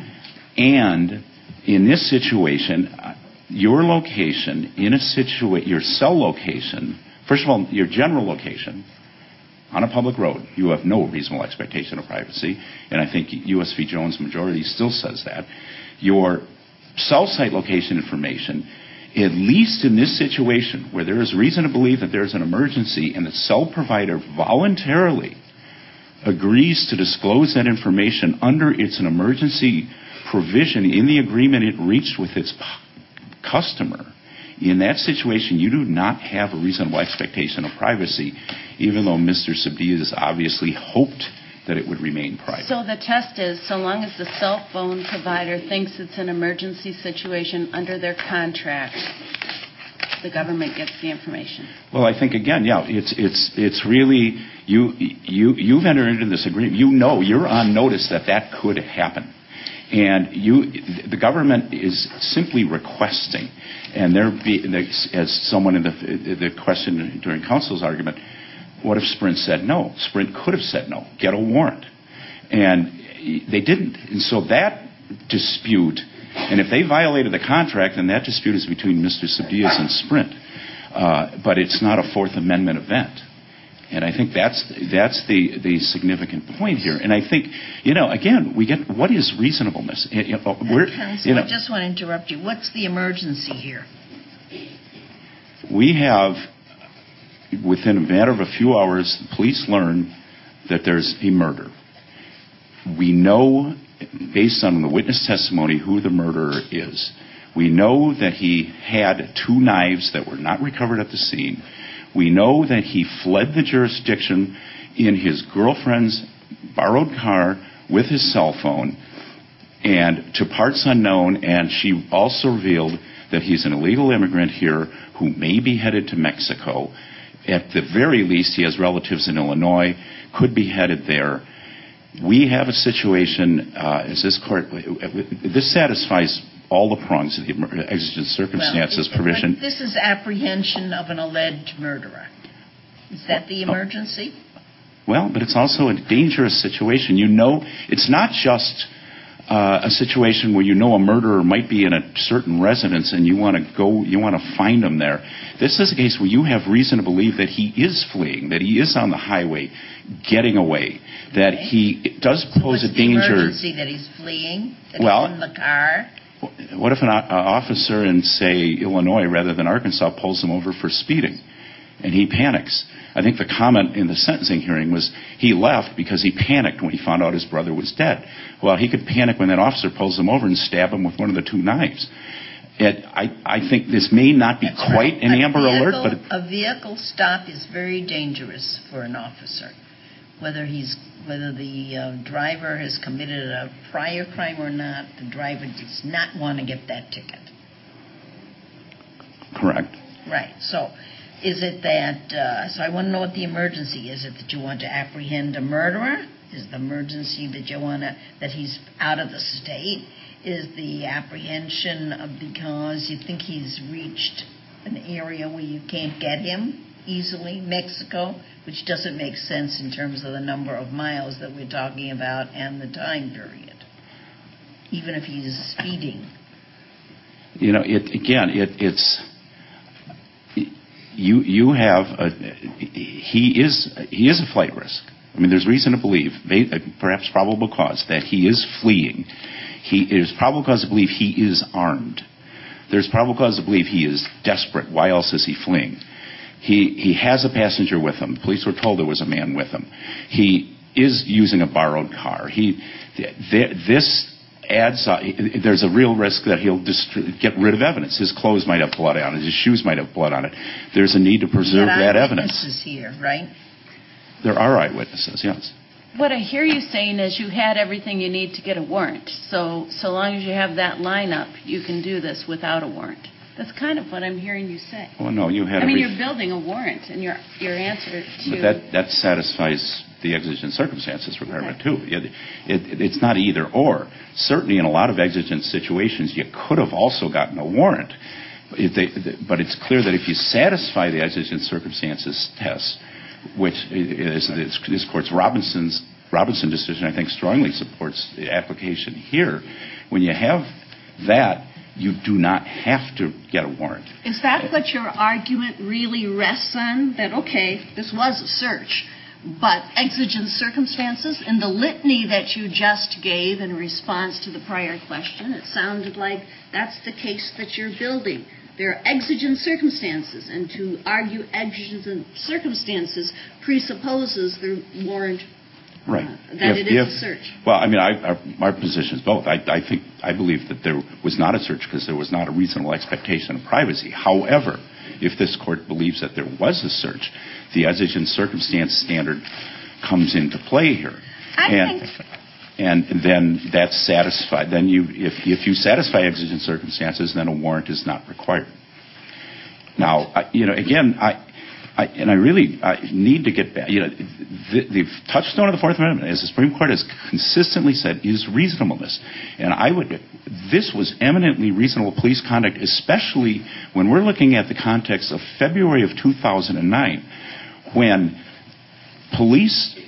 [SPEAKER 6] And in this situation, your location, in a situation, your cell location, first of all, your general location on a public road, you have no reasonable expectation of privacy, and I think U S V Jones majority still says that. Your cell site location information, at least in this situation where there is reason to believe that there's an emergency and the cell provider voluntarily agrees to disclose that information under its an emergency provision in the agreement it reached with its p- customer, in that situation you do not have a reasonable expectation of privacy, even though Mister Sebelius obviously hoped that it would remain private.
[SPEAKER 4] So the test is, so long as the cell phone provider thinks it's an emergency situation under their contract, the government gets the information.
[SPEAKER 6] Well, I think again, yeah, it's it's it's really you you you've entered into this agreement. You know, you're on notice that that could happen, and you the government is simply requesting, and there be as someone in the the question during counsel's argument. What if Sprint said no? Sprint could have said no. Get a warrant. And they didn't. And so that dispute, and if they violated the contract, then that dispute is between Mister Sebelius and Sprint. Uh, but it's not a Fourth Amendment event. And I think that's that's the, the significant point here. And I think, you know, again, we get, what is reasonableness? You know, we're,
[SPEAKER 1] Counsel,
[SPEAKER 6] you know,
[SPEAKER 1] I just want to interrupt you. What's the emergency here?
[SPEAKER 6] We have... Within a matter of a few hours, the police learn that there's a murder. We know, based on the witness testimony, who the murderer is. We know that he had two knives that were not recovered at the scene. We know that he fled the jurisdiction in his girlfriend's borrowed car with his cell phone and to parts unknown, and she also revealed that he's an illegal immigrant here who may be headed to Mexico. At the very least, he has relatives in Illinois, could be headed there. We have a situation, uh, as this court, this satisfies all the prongs of the exigent circumstances
[SPEAKER 1] well,
[SPEAKER 6] provision.
[SPEAKER 1] But this is apprehension of an alleged murderer. Is that the emergency?
[SPEAKER 6] Well, but it's also a dangerous situation. You know, it's not just uh, a situation where you know a murderer might be in a certain residence and you want to go, you want to find him there. This is a case where you have reason to believe that he is fleeing, that he is on the highway, getting away, that he does pose
[SPEAKER 1] so
[SPEAKER 6] a danger.
[SPEAKER 1] The emergency that he's fleeing, that
[SPEAKER 6] well,
[SPEAKER 1] he's in the car.
[SPEAKER 6] What if an uh, officer in, say, Illinois rather than Arkansas pulls him over for speeding, and he panics? I think the comment in the sentencing hearing was he left because he panicked when he found out his brother was dead. Well, he could panic when that officer pulls him over and stab him with one of the two knives. It, I, I think this may not be
[SPEAKER 1] That's
[SPEAKER 6] quite
[SPEAKER 1] right.
[SPEAKER 6] an
[SPEAKER 1] a
[SPEAKER 6] Amber
[SPEAKER 1] vehicle,
[SPEAKER 6] Alert, but it,
[SPEAKER 1] a vehicle stop is very dangerous for an officer. Whether he's whether the uh, driver has committed a prior crime or not, the driver does not want to get that ticket.
[SPEAKER 6] correct.
[SPEAKER 1] Right. So, is it that? Uh, so I want to know what the emergency is. Is it that you want to apprehend a murderer? Is the emergency that you want to that he's out of the state? Is the apprehension of because you think he's reached an area where you can't get him easily, Mexico, which doesn't make sense in terms of the number of miles that we're talking about and the time period, even if he's speeding.
[SPEAKER 6] You know, it again, it, it's you. You have a, he is he is a flight risk. I mean, there's reason to believe, perhaps probable cause, that he is fleeing. He there's probable cause to believe he is armed. There's probable cause to believe he is desperate. Why else is he fleeing? He he has a passenger with him. The police were told there was a man with him. He is using a borrowed car. He th- this adds. Uh, there's a real risk that he'll dist- get rid of evidence. His clothes might have blood on it. His shoes might have blood on it. There's a need to preserve that evidence.
[SPEAKER 1] Eyewitnesses here, right?
[SPEAKER 6] There are eyewitnesses, yes.
[SPEAKER 4] what I hear you saying is you had everything you need to get a warrant. So so long as you have that lineup, you can do this without a warrant. That's kind of what I'm hearing you say.
[SPEAKER 6] Well, no, you had.
[SPEAKER 4] I mean,
[SPEAKER 6] every,
[SPEAKER 4] you're building a warrant, and your your answer to
[SPEAKER 6] but that that satisfies the exigent circumstances requirement too. It, it, it's not either or. Certainly, in a lot of exigent situations, you could have also gotten a warrant. If they, but it's clear that if you satisfy the exigent circumstances test, which is this court's Robinson's Robinson decision, I think strongly supports the application here. When you have that, you do not have to get a warrant.
[SPEAKER 1] Is that what your argument really rests on? That, okay, this was a search, but exigent circumstances, in the litany that you just gave in response to the prior question, it sounded like that's the case that you're building. There are exigent circumstances, and to argue exigent circumstances presupposes the warrant,
[SPEAKER 6] right.
[SPEAKER 1] uh, that
[SPEAKER 6] if,
[SPEAKER 1] it is
[SPEAKER 6] if,
[SPEAKER 1] a search.
[SPEAKER 6] Well, I mean, I, I, my position is both. I, I think I believe that there was not a search because there was not a reasonable expectation of privacy. However, if this court believes that there was a search, the exigent circumstance standard comes into play here.
[SPEAKER 1] I
[SPEAKER 6] and,
[SPEAKER 1] think...
[SPEAKER 6] And then that's satisfied. Then you, if, if you satisfy exigent circumstances, then a warrant is not required. Now, I, you know, again, I, I, and I really I need to get back. You know, the, the touchstone of the Fourth Amendment, as the Supreme Court has consistently said, is reasonableness. And I would, this was eminently reasonable police conduct, especially when we're looking at the context of February of two thousand nine, when police,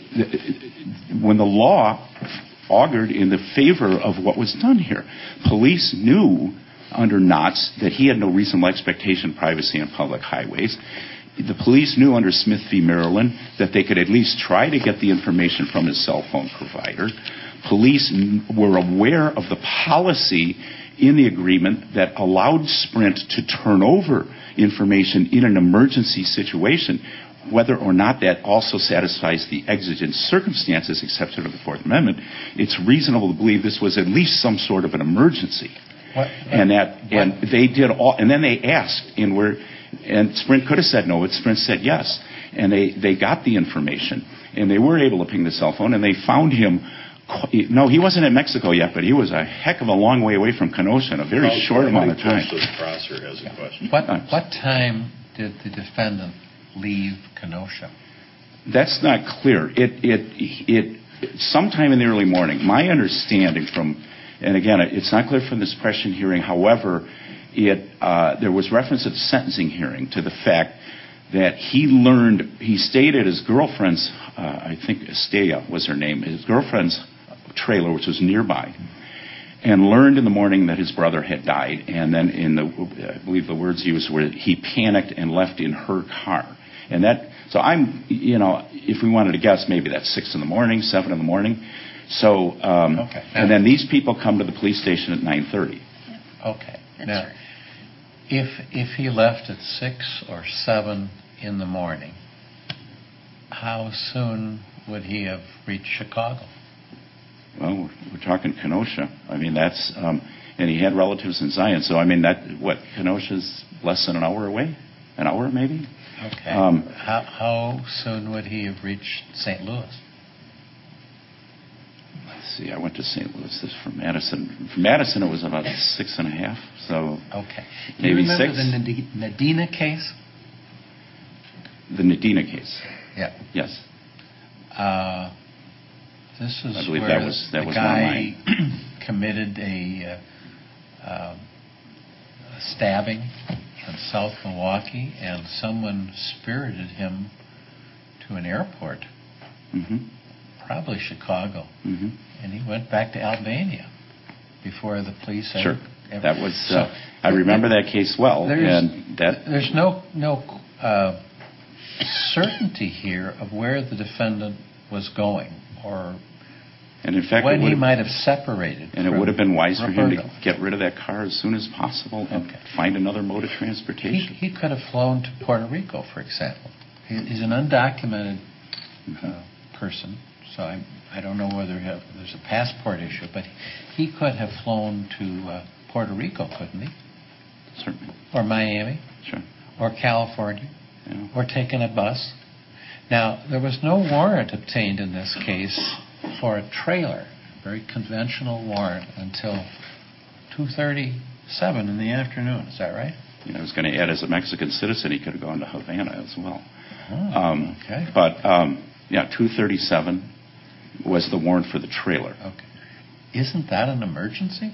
[SPEAKER 6] when the law augured in the favor of what was done here. Police knew under Knotts that he had no reasonable expectation of privacy on public highways. The police knew under Smith v. Maryland that they could at least try to get the information from his cell phone provider. Police were aware of the policy in the agreement that allowed Sprint to turn over information in an emergency situation. Whether or not that also satisfies the exigent circumstances exception of the Fourth Amendment, it's reasonable to believe this was at least some sort of an emergency.
[SPEAKER 8] What,
[SPEAKER 6] and that, what? and they did all, and then they asked, and were, and Sprint could have said no, but Sprint said yes, and they, they got the information, and they were able to ping the cell phone, and they found him. No, he wasn't in Mexico yet, but he was a heck of a long way away from Kenosha in a very
[SPEAKER 3] oh,
[SPEAKER 6] short amount of time.
[SPEAKER 3] Prosser has a question.
[SPEAKER 8] What, what time did the defendant leave Kenosha?
[SPEAKER 6] That's not clear. It, it, it, sometime in the early morning. My understanding from, and again, it's not clear from the suppression hearing. However, it uh, there was reference at the sentencing hearing to the fact that he learned. He stayed at his girlfriend's. Uh, I think Estella was her name. His girlfriend's trailer, which was nearby, and learned in the morning that his brother had died. And then, in the, I believe the words used were, he panicked and left in her car. And that, so I'm, you know, if we wanted to guess, maybe that's six in the morning, seven in the morning. So, um,
[SPEAKER 8] okay.
[SPEAKER 6] and then these people come to the police station at nine thirty.
[SPEAKER 8] Okay.
[SPEAKER 1] That's
[SPEAKER 8] now,
[SPEAKER 1] right.
[SPEAKER 8] if if he left at six or seven in the morning, how soon would he have reached Chicago?
[SPEAKER 6] Well, we're, we're talking Kenosha. I mean, that's, um, and he had relatives in Zion. So, I mean, that, what, Kenosha's less than an hour away? An hour, maybe?
[SPEAKER 8] Okay.
[SPEAKER 6] Um,
[SPEAKER 8] how, how soon would he have reached Saint Louis?
[SPEAKER 6] Let's see. I went to Saint Louis. This is from Madison. From Madison, it was about six and a half. So
[SPEAKER 8] okay. Do
[SPEAKER 6] maybe
[SPEAKER 8] you remember
[SPEAKER 6] six.
[SPEAKER 8] the Nadina case?
[SPEAKER 6] The Nadina case.
[SPEAKER 8] Yeah.
[SPEAKER 6] Yes.
[SPEAKER 8] Uh, this is
[SPEAKER 6] I believe
[SPEAKER 8] where
[SPEAKER 6] that was that
[SPEAKER 8] the
[SPEAKER 6] was
[SPEAKER 8] guy committed a, uh, uh, a stabbing in South Milwaukee, and someone spirited him to an airport,
[SPEAKER 6] mm-hmm.
[SPEAKER 8] probably Chicago,
[SPEAKER 6] mm-hmm.
[SPEAKER 8] and he went back to Albania before the police
[SPEAKER 6] sure.
[SPEAKER 8] ever, ever.
[SPEAKER 6] That was.
[SPEAKER 8] So,
[SPEAKER 6] uh, I remember that case well, and that
[SPEAKER 8] there's no no uh, certainty here of where the defendant was going, or
[SPEAKER 6] and in fact,
[SPEAKER 8] when
[SPEAKER 6] it
[SPEAKER 8] he might have separated.
[SPEAKER 6] And it would have been wise
[SPEAKER 8] Roberto.
[SPEAKER 6] for him to get rid of that car as soon as possible and
[SPEAKER 8] okay.
[SPEAKER 6] find another mode of transportation.
[SPEAKER 8] He, he could have flown to Puerto Rico, for example. He, he's an undocumented uh, person, so I, I don't know whether have, there's a passport issue, but he, he could have flown to uh, Puerto Rico, couldn't he?
[SPEAKER 6] Certainly.
[SPEAKER 8] Or Miami.
[SPEAKER 6] Sure.
[SPEAKER 8] Or California.
[SPEAKER 6] Yeah.
[SPEAKER 8] Or taken a bus. Now, there was no warrant obtained in this case for a trailer, a very conventional warrant, until two thirty-seven in the afternoon. Is that right?
[SPEAKER 6] You know, I was going to add, as a Mexican citizen, he could have gone to Havana as well.
[SPEAKER 8] Oh,
[SPEAKER 6] um,
[SPEAKER 8] okay.
[SPEAKER 6] But, um, yeah, two thirty-seven was the warrant for the trailer.
[SPEAKER 8] Okay. Isn't that an emergency?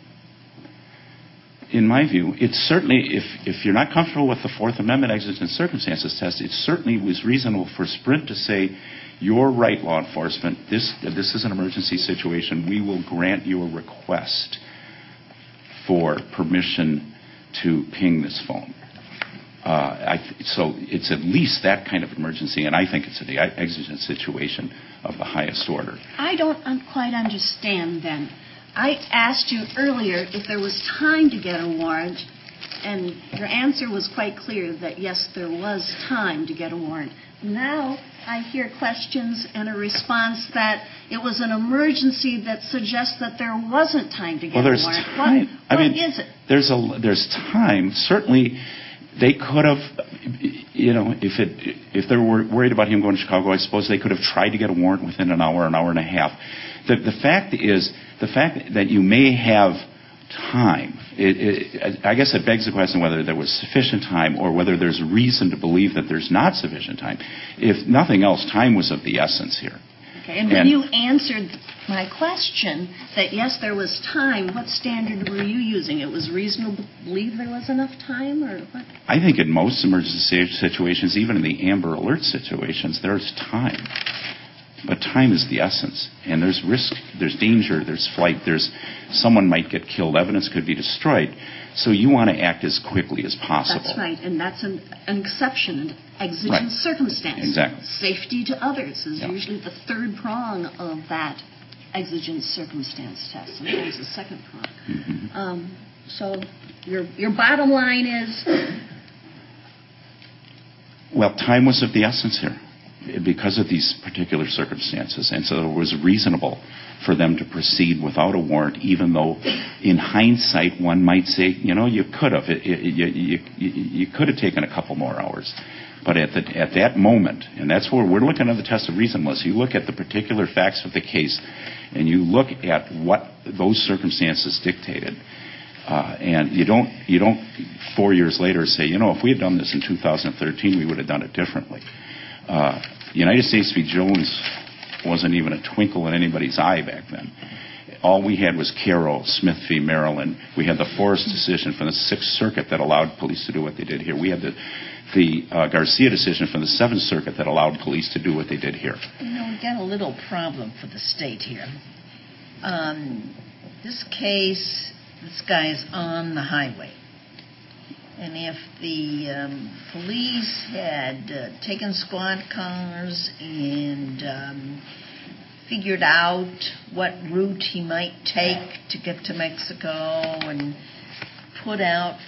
[SPEAKER 6] In my view, it's certainly, if, if you're not comfortable with the Fourth Amendment exigent circumstances test, it certainly was reasonable for Sprint to say, you're right, law enforcement, this, this is an emergency situation. We will grant your request for permission to ping this phone. Uh, I th- so it's at least that kind of emergency, and I think it's an exigent situation of the highest order.
[SPEAKER 9] I don't un- quite understand then. I asked you earlier if there was time to get a warrant, and your answer was quite clear that yes, there was time to get a warrant. Now I hear questions and a response that it was an emergency that suggests that there wasn't time to get
[SPEAKER 6] well, there's
[SPEAKER 9] a warrant.
[SPEAKER 6] Time.
[SPEAKER 9] What,
[SPEAKER 6] I
[SPEAKER 9] what
[SPEAKER 6] mean,
[SPEAKER 9] is it?
[SPEAKER 6] There's a there's time. Certainly, they could have, you know, if it if they were worried about him going to Chicago, I suppose they could have tried to get a warrant within an hour, an hour and a half. The the fact is, the fact that you may have time, it, it, I guess it begs the question whether there was sufficient time or whether there's reason to believe that there's not sufficient time. If nothing else, time was of the essence here.
[SPEAKER 9] Okay, and when you answered my question that yes, there was time, what standard were you using? It was reasonable to believe there was enough time, or what?
[SPEAKER 6] I think in most emergency situations, even in the Amber Alert situations, there's time. But time is the essence, and there's risk, there's danger, there's flight, there's someone might get killed, evidence could be destroyed. So you want to act as quickly as possible.
[SPEAKER 9] That's right, and that's an, an exception, an exigent
[SPEAKER 6] Right.
[SPEAKER 9] circumstance.
[SPEAKER 6] Exactly.
[SPEAKER 9] Safety to others is
[SPEAKER 6] Yeah.
[SPEAKER 9] usually the third prong of that exigent circumstance test. Sometimes the second prong.
[SPEAKER 6] Mm-hmm.
[SPEAKER 9] Um, so your your bottom line is?
[SPEAKER 6] Well, time was of the essence here because of these particular circumstances, and so it was reasonable for them to proceed without a warrant, even though in hindsight one might say, you know, you could have. It, it, you, you, you could have taken a couple more hours. But at, the, at that moment, and that's where we're looking at the test of reasonableness, you look at the particular facts of the case, and you look at what those circumstances dictated, uh, and you don't, you don't four years later say, you know, if we had done this in two thousand thirteen, we would have done it differently. Uh, United States v. Jones wasn't even a twinkle in anybody's eye back then. All we had was Carroll, Smith v. Maryland. We had the Forrest decision from the Sixth Circuit that allowed police to do what they did here. We had the, the uh, Garcia decision from the Seventh Circuit that allowed police to do what they did here.
[SPEAKER 1] You know, we got a little problem for the state here. Um, this case, this guy's on the highway. And if the um, police had uh, taken squad cars and um, figured out what route he might take to get to Mexico and put out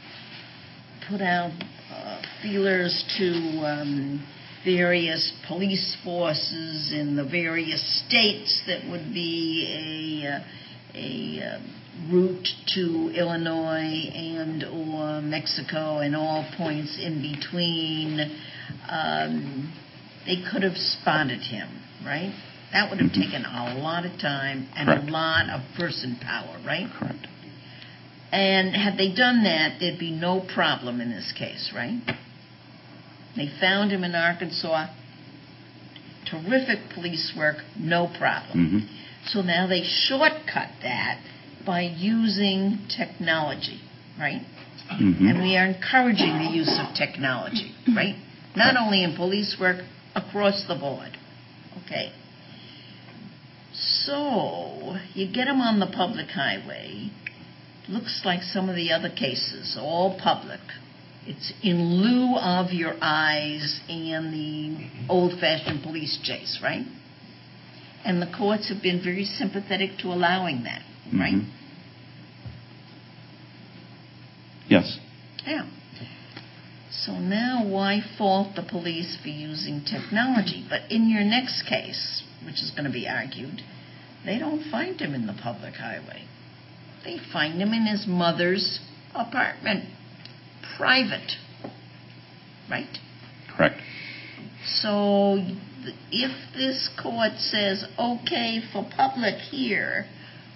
[SPEAKER 1] put out uh, feelers to um, various police forces in the various states that would be a, uh, a uh, route to Illinois and or Mexico and all points in between, um, they could have spotted him, right? That would have taken a lot of time and
[SPEAKER 6] Correct.
[SPEAKER 1] a lot of person power, right?
[SPEAKER 6] Correct.
[SPEAKER 1] And had they done that, there'd be no problem in this case, right? They found him in Arkansas. Terrific police work, no problem.
[SPEAKER 6] Mm-hmm.
[SPEAKER 1] So now they shortcut that by using technology, right?
[SPEAKER 6] Mm-hmm.
[SPEAKER 1] And we are encouraging the use of technology, right? Not only in police work, across the board. Okay. So you get them on the public highway. Looks like some of the other cases, all public. It's in lieu of your eyes and the old-fashioned police chase, right? And the courts have been very sympathetic to allowing that, right?
[SPEAKER 6] Mm-hmm. Yes.
[SPEAKER 1] Yeah. So now why fault the police for using technology? But in your next case, which is going to be argued, they don't find him in the public highway. They find him in his mother's apartment. Private. Right?
[SPEAKER 6] Correct.
[SPEAKER 1] So if this court says, okay, for public here,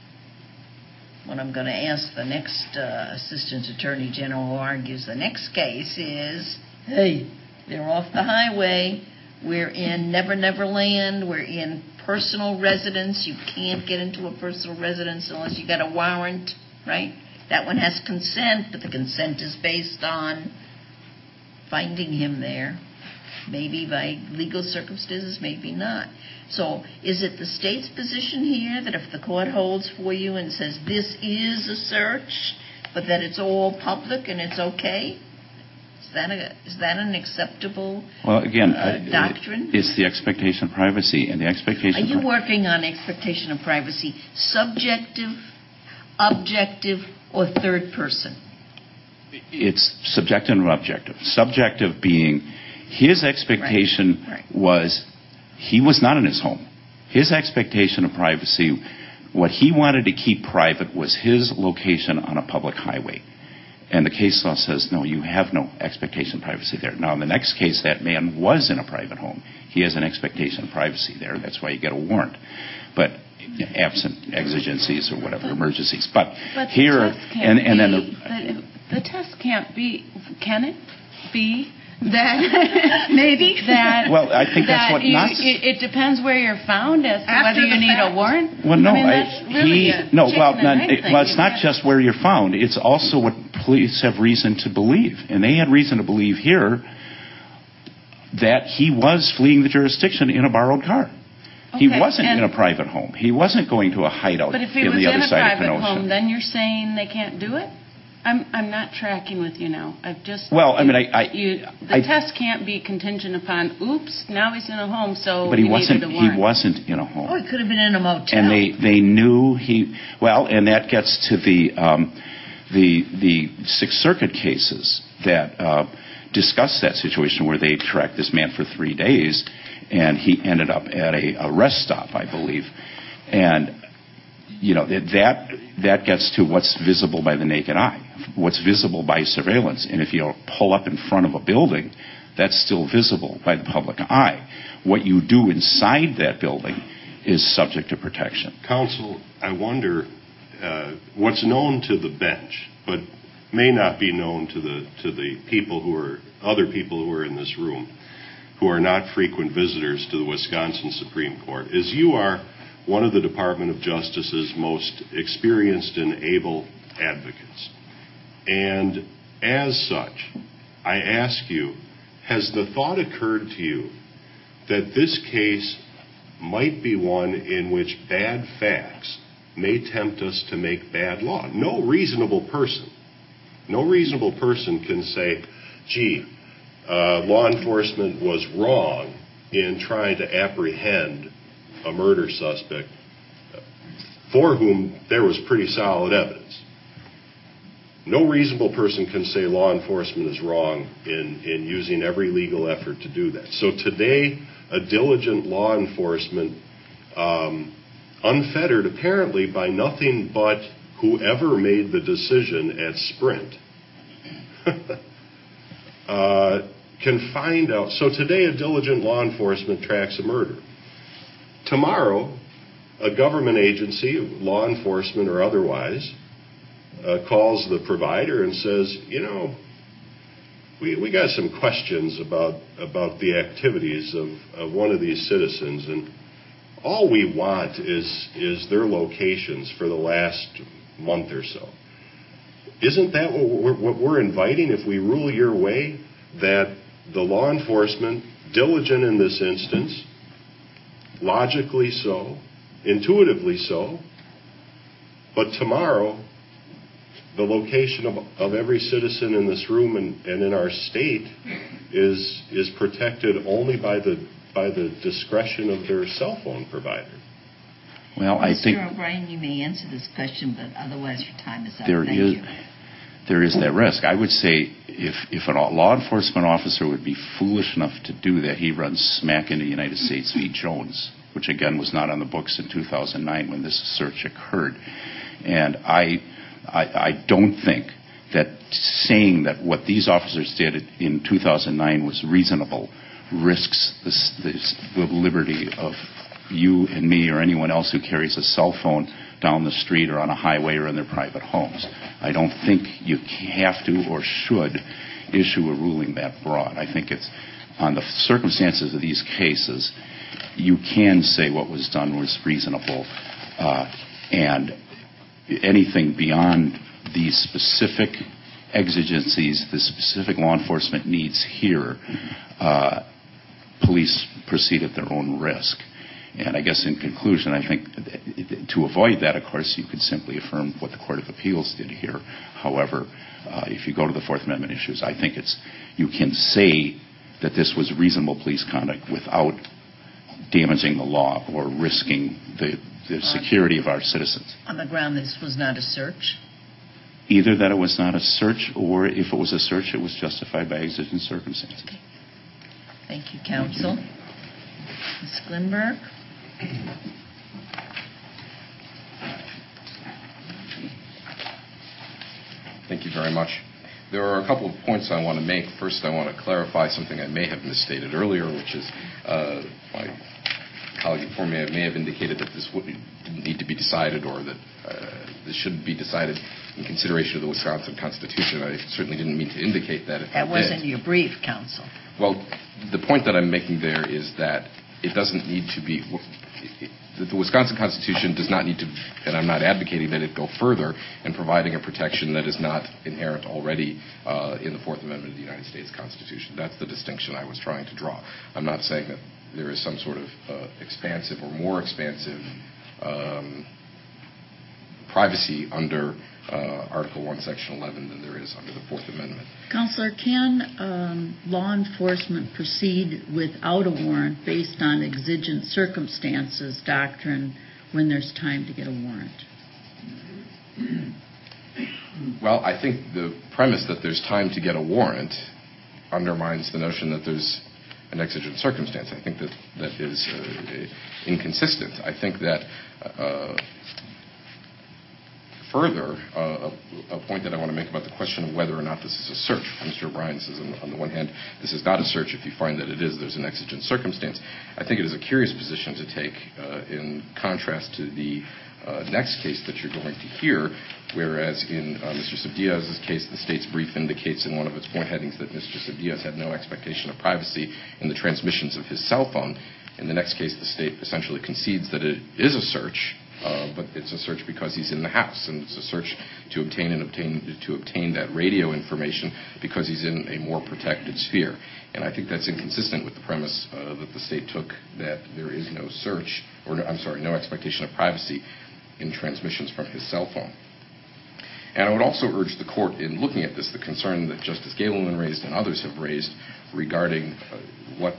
[SPEAKER 1] what I'm going to ask the next uh, Assistant Attorney General who argues the next case is, hey, they're off the highway. We're in Never Never Land. We're in personal residence. You can't get into a personal residence unless you got a warrant, right? That one has consent, but the consent is based on finding him there. Maybe by legal circumstances, maybe not. So is it the state's position here that if the court holds for you and says this is a search, but that it's all public and it's okay? Is that, a, is that an acceptable
[SPEAKER 6] well, again,
[SPEAKER 1] uh, doctrine?
[SPEAKER 6] It's the expectation of privacy, and the expectation
[SPEAKER 1] Are you
[SPEAKER 6] of
[SPEAKER 1] working on expectation of privacy, subjective, objective, or third person?
[SPEAKER 6] It's subjective and objective. Subjective being his expectation
[SPEAKER 1] right. Right.
[SPEAKER 6] was he was not in his home. His expectation of privacy, what he wanted to keep private was his location on a public highway. And the case law says, no, you have no expectation of privacy there. Now, in the next case, that man was in a private home. He has an expectation of privacy there. That's why you get a warrant. But absent exigencies or whatever, emergencies. But,
[SPEAKER 4] but
[SPEAKER 6] here,
[SPEAKER 4] the test can't
[SPEAKER 6] and, and then...
[SPEAKER 4] The, the, the test can't be, can it be that, maybe? That,
[SPEAKER 6] well, I think that's
[SPEAKER 4] that
[SPEAKER 6] what...
[SPEAKER 4] You,
[SPEAKER 6] not
[SPEAKER 4] it, it depends where you're found as to
[SPEAKER 9] After
[SPEAKER 4] whether you need
[SPEAKER 9] fact.
[SPEAKER 4] a warrant.
[SPEAKER 6] Well, no,
[SPEAKER 4] I mean,
[SPEAKER 6] I,
[SPEAKER 4] that's really
[SPEAKER 6] he,
[SPEAKER 4] a
[SPEAKER 6] no,
[SPEAKER 4] chicken
[SPEAKER 6] well,
[SPEAKER 4] and
[SPEAKER 6] not,
[SPEAKER 4] egg
[SPEAKER 6] it,
[SPEAKER 4] thing.
[SPEAKER 6] well, it's
[SPEAKER 4] You
[SPEAKER 6] not
[SPEAKER 4] can't-
[SPEAKER 6] just where you're found. It's also what police have reason to believe, and they had reason to believe here that he was fleeing the jurisdiction in a borrowed car.
[SPEAKER 4] Okay,
[SPEAKER 6] he wasn't in
[SPEAKER 4] and-
[SPEAKER 6] a private home. He wasn't going to a hideout
[SPEAKER 4] But if he
[SPEAKER 6] in
[SPEAKER 4] was
[SPEAKER 6] the
[SPEAKER 4] in
[SPEAKER 6] other
[SPEAKER 4] a
[SPEAKER 6] side of
[SPEAKER 4] private
[SPEAKER 6] Kenosha.
[SPEAKER 4] home, then you're saying they can't do it? I'm I'm not tracking with you now. I've just
[SPEAKER 6] Well, I
[SPEAKER 4] you,
[SPEAKER 6] mean, I- I-
[SPEAKER 4] you, the
[SPEAKER 6] I-
[SPEAKER 4] test can't be contingent upon. Oops, now he's in a home, so
[SPEAKER 6] But he
[SPEAKER 4] you
[SPEAKER 6] wasn't.
[SPEAKER 4] needed a
[SPEAKER 6] He
[SPEAKER 4] warrant.
[SPEAKER 6] wasn't in a home.
[SPEAKER 1] Oh, he could have been in a motel.
[SPEAKER 6] And they, they knew he, well, and that gets to the um, the the Sixth Circuit cases that uh, discuss that situation where they tracked this man for three days, and he ended up at a, a rest stop, I believe, and you know that that that gets to what's visible by the naked eye, what's visible by surveillance, and if you pull up in front of a building, that's still visible by the public eye. What you do inside that building is subject to protection.
[SPEAKER 3] Counsel, I wonder uh, what's known to the bench, but may not be known to the to the people who are other people who are in this room, who are not frequent visitors to the Wisconsin Supreme Court, is you are one of the Department of Justice's most experienced and able advocates. And as such, I ask you, has the thought occurred to you that this case might be one in which bad facts may tempt us to make bad law? No reasonable person, no reasonable person can say, gee, uh, law enforcement was wrong in trying to apprehend a murder suspect for whom there was pretty solid evidence. No reasonable person can say law enforcement is wrong in, in using every legal effort to do that. So today, a diligent law enforcement, um, unfettered apparently by nothing but whoever made the decision at Sprint, uh, can find out. So today, a diligent law enforcement tracks a murder. Tomorrow, a government agency, law enforcement or otherwise, uh, calls the provider and says, you know, we, we got some questions about about the activities of, of one of these citizens, and all we want is is their locations for the last month or so. Isn't that what we're, what we're inviting if we rule your way, that the law enforcement, diligent in this instance, logically so, intuitively so, but tomorrow the location of, of every citizen in this room and, and in our state is is protected only by the by the discretion of their cell phone provider?
[SPEAKER 6] Well, I think
[SPEAKER 1] Mister O'Brien, you may answer this question, but otherwise your time is up.
[SPEAKER 6] there
[SPEAKER 1] Thank
[SPEAKER 6] is
[SPEAKER 1] you.
[SPEAKER 6] there is that risk. I would say if if a law enforcement officer would be foolish enough to do that, he runs smack into United States v. Jones, which again was not on the books in two thousand nine when this search occurred. And I, I, I don't think that saying that what these officers did in two thousand nine was reasonable risks the, the liberty of you and me or anyone else who carries a cell phone down the street or on a highway or in their private homes. I don't think you have to or should issue a ruling that broad. I think it's on the circumstances of these cases, you can say what was done was reasonable, uh, and anything beyond these specific exigencies, the specific law enforcement needs here, uh, police proceed at their own risk. And I guess in conclusion, I think to avoid that, of course, you could simply affirm what the Court of Appeals did here. However, uh, if you go to the Fourth Amendment issues, I think it's you can say that this was reasonable police conduct without damaging the law or risking the, the security of our citizens.
[SPEAKER 1] On the ground this was not a search?
[SPEAKER 6] Either that it was not a search, or if it was a search, it was justified by exigent circumstances.
[SPEAKER 1] Okay. Thank you, counsel. Miz Glimberg?
[SPEAKER 2] Thank you very much. There are a couple of points I want to make. First, I want to clarify something I may have misstated earlier, which is uh, my colleague before me may have indicated that this wouldn't need to be decided or that uh, this shouldn't be decided in consideration of the Wisconsin Constitution. I certainly didn't mean to indicate that. If
[SPEAKER 1] that
[SPEAKER 2] I
[SPEAKER 1] wasn't
[SPEAKER 2] did.
[SPEAKER 1] Your brief, counsel.
[SPEAKER 2] Well, the point that I'm making there is that it doesn't need to be that the Wisconsin Constitution does not need to, and I'm not advocating that it go further in providing a protection that is not inherent already uh, in the Fourth Amendment of the United States Constitution. That's the distinction I was trying to draw. I'm not saying that there is some sort of uh, expansive or more expansive um, privacy under uh, Article one, Section eleven than there is under the Fourth Amendment.
[SPEAKER 5] Counselor, can um, law enforcement proceed without a warrant based on exigent circumstances doctrine when there's time to get a warrant?
[SPEAKER 2] Well, I think the premise that there's time to get a warrant undermines the notion that there's an exigent circumstance. I think that that is uh, inconsistent. I think that uh, further, uh, a, a point that I want to make about the question of whether or not this is a search. Mister O'Brien says, on, on the one hand, this is not a search. If you find that it is, there's an exigent circumstance. I think it is a curious position to take uh, in contrast to the uh, next case that you're going to hear, whereas in uh, Mister Sebdiaz's case, the state's brief indicates in one of its point headings that Mister Sebdiaz had no expectation of privacy in the transmissions of his cell phone. In the next case, the state essentially concedes that it is a search, Uh, but it's a search because he's in the house, and it's a search to obtain and obtain to obtain that radio information because he's in a more protected sphere. And I think that's inconsistent with the premise uh, that the state took that there is no search, or no, I'm sorry, no expectation of privacy in transmissions from his cell phone. And I would also urge the court in looking at this, the concern that Justice Gableman raised and others have raised regarding uh, what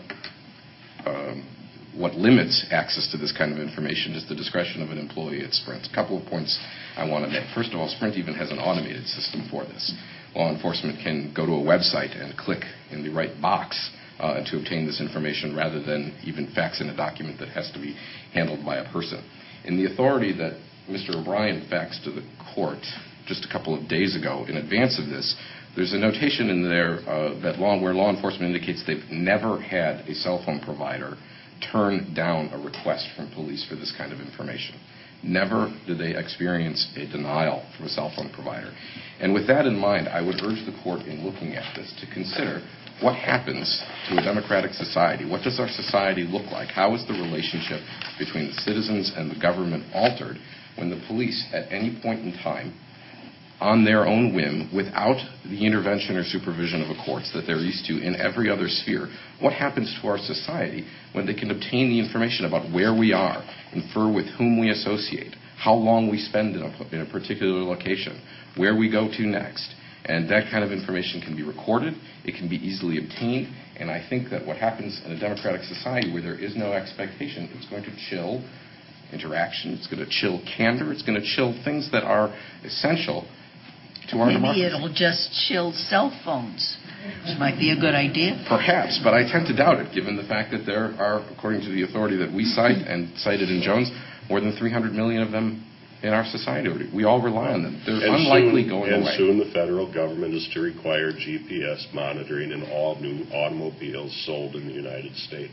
[SPEAKER 2] um, what limits access to this kind of information is the discretion of an employee at Sprint. A couple of points I want to make. First of all, Sprint even has an automated system for this. Law enforcement can go to a website and click in the right box uh, to obtain this information rather than even fax in a document that has to be handled by a person. In the authority that Mister O'Brien faxed to the court just a couple of days ago in advance of this, there's a notation in there uh, that law, where law enforcement indicates they've never had a cell phone provider turn down a request from police for this kind of information. Never did they experience a denial from a cell phone provider. And with that in mind, I would urge the court in looking at this to consider what happens to a democratic society. What does our society look like? How is the relationship between the citizens and the government altered when the police at any point in time, on their own whim, without the intervention or supervision of a courts that they're used to in every other sphere, what happens to our society when they can obtain the information about where we are, infer with whom we associate, how long we spend in a, in a particular location, where we go to next? And that kind of information can be recorded, it can be easily obtained, and I think that what happens in a democratic society where there is no expectation, it's going to chill interaction, it's going to chill candor, it's going to chill things that are essential to our
[SPEAKER 1] Maybe
[SPEAKER 2] democracy.
[SPEAKER 1] It'll just chill cell phones, which might be a good idea.
[SPEAKER 2] Perhaps, but I tend to doubt it, given the fact that there are, according to the authority that we cite and cited in Jones, more than three hundred million of them in our society. We all rely on them. They're
[SPEAKER 3] and
[SPEAKER 2] unlikely
[SPEAKER 3] soon,
[SPEAKER 2] going
[SPEAKER 3] and
[SPEAKER 2] away.
[SPEAKER 3] And soon the federal government is to require G P S monitoring in all new automobiles sold in the United States.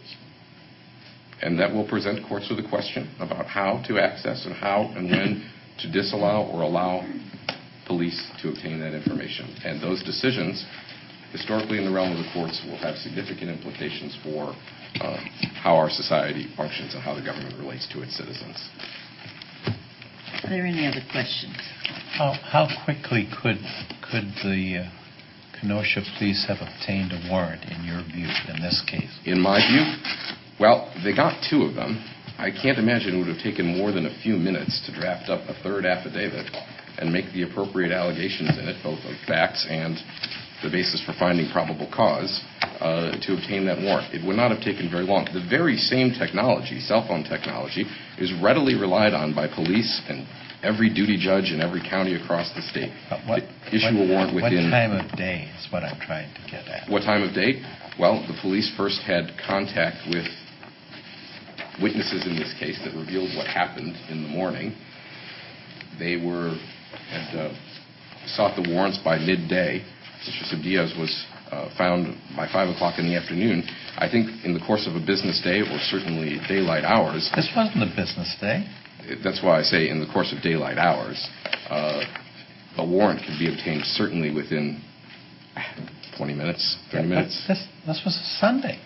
[SPEAKER 2] And that will present courts with a question about how to access and how and when to disallow or allow police to obtain that information. And those decisions, historically in the realm of the courts, will have significant implications for uh, how our society functions and how the government relates to its citizens.
[SPEAKER 1] Are there any other questions?
[SPEAKER 8] How, how quickly could could the uh, Kenosha police have obtained a warrant, in your view, in this case?
[SPEAKER 2] In my view, well, they got two of them. I can't imagine it would have taken more than a few minutes to draft up a third affidavit and make the appropriate allegations in it, both of facts and the basis for finding probable cause, uh, to obtain that warrant. It would not have taken very long. The very same technology, cell phone technology, is readily relied on by police and every duty judge in every county across the state.
[SPEAKER 8] What,
[SPEAKER 2] to issue
[SPEAKER 8] what,
[SPEAKER 2] a warrant within...
[SPEAKER 8] What time of day is what I'm trying to get at.
[SPEAKER 2] What time of day? Well, the police first had contact with witnesses in this case that revealed what happened in the morning. They were had uh, sought the warrants by midday. Mister Subdiaz was uh, found by five o'clock in the afternoon. I think in the course of a business day, or certainly daylight hours.
[SPEAKER 8] This wasn't a business day.
[SPEAKER 2] That's why I say in the course of daylight hours, uh, a warrant could be obtained certainly within twenty minutes, thirty
[SPEAKER 8] yeah,
[SPEAKER 2] minutes.
[SPEAKER 8] This, this was a Sunday.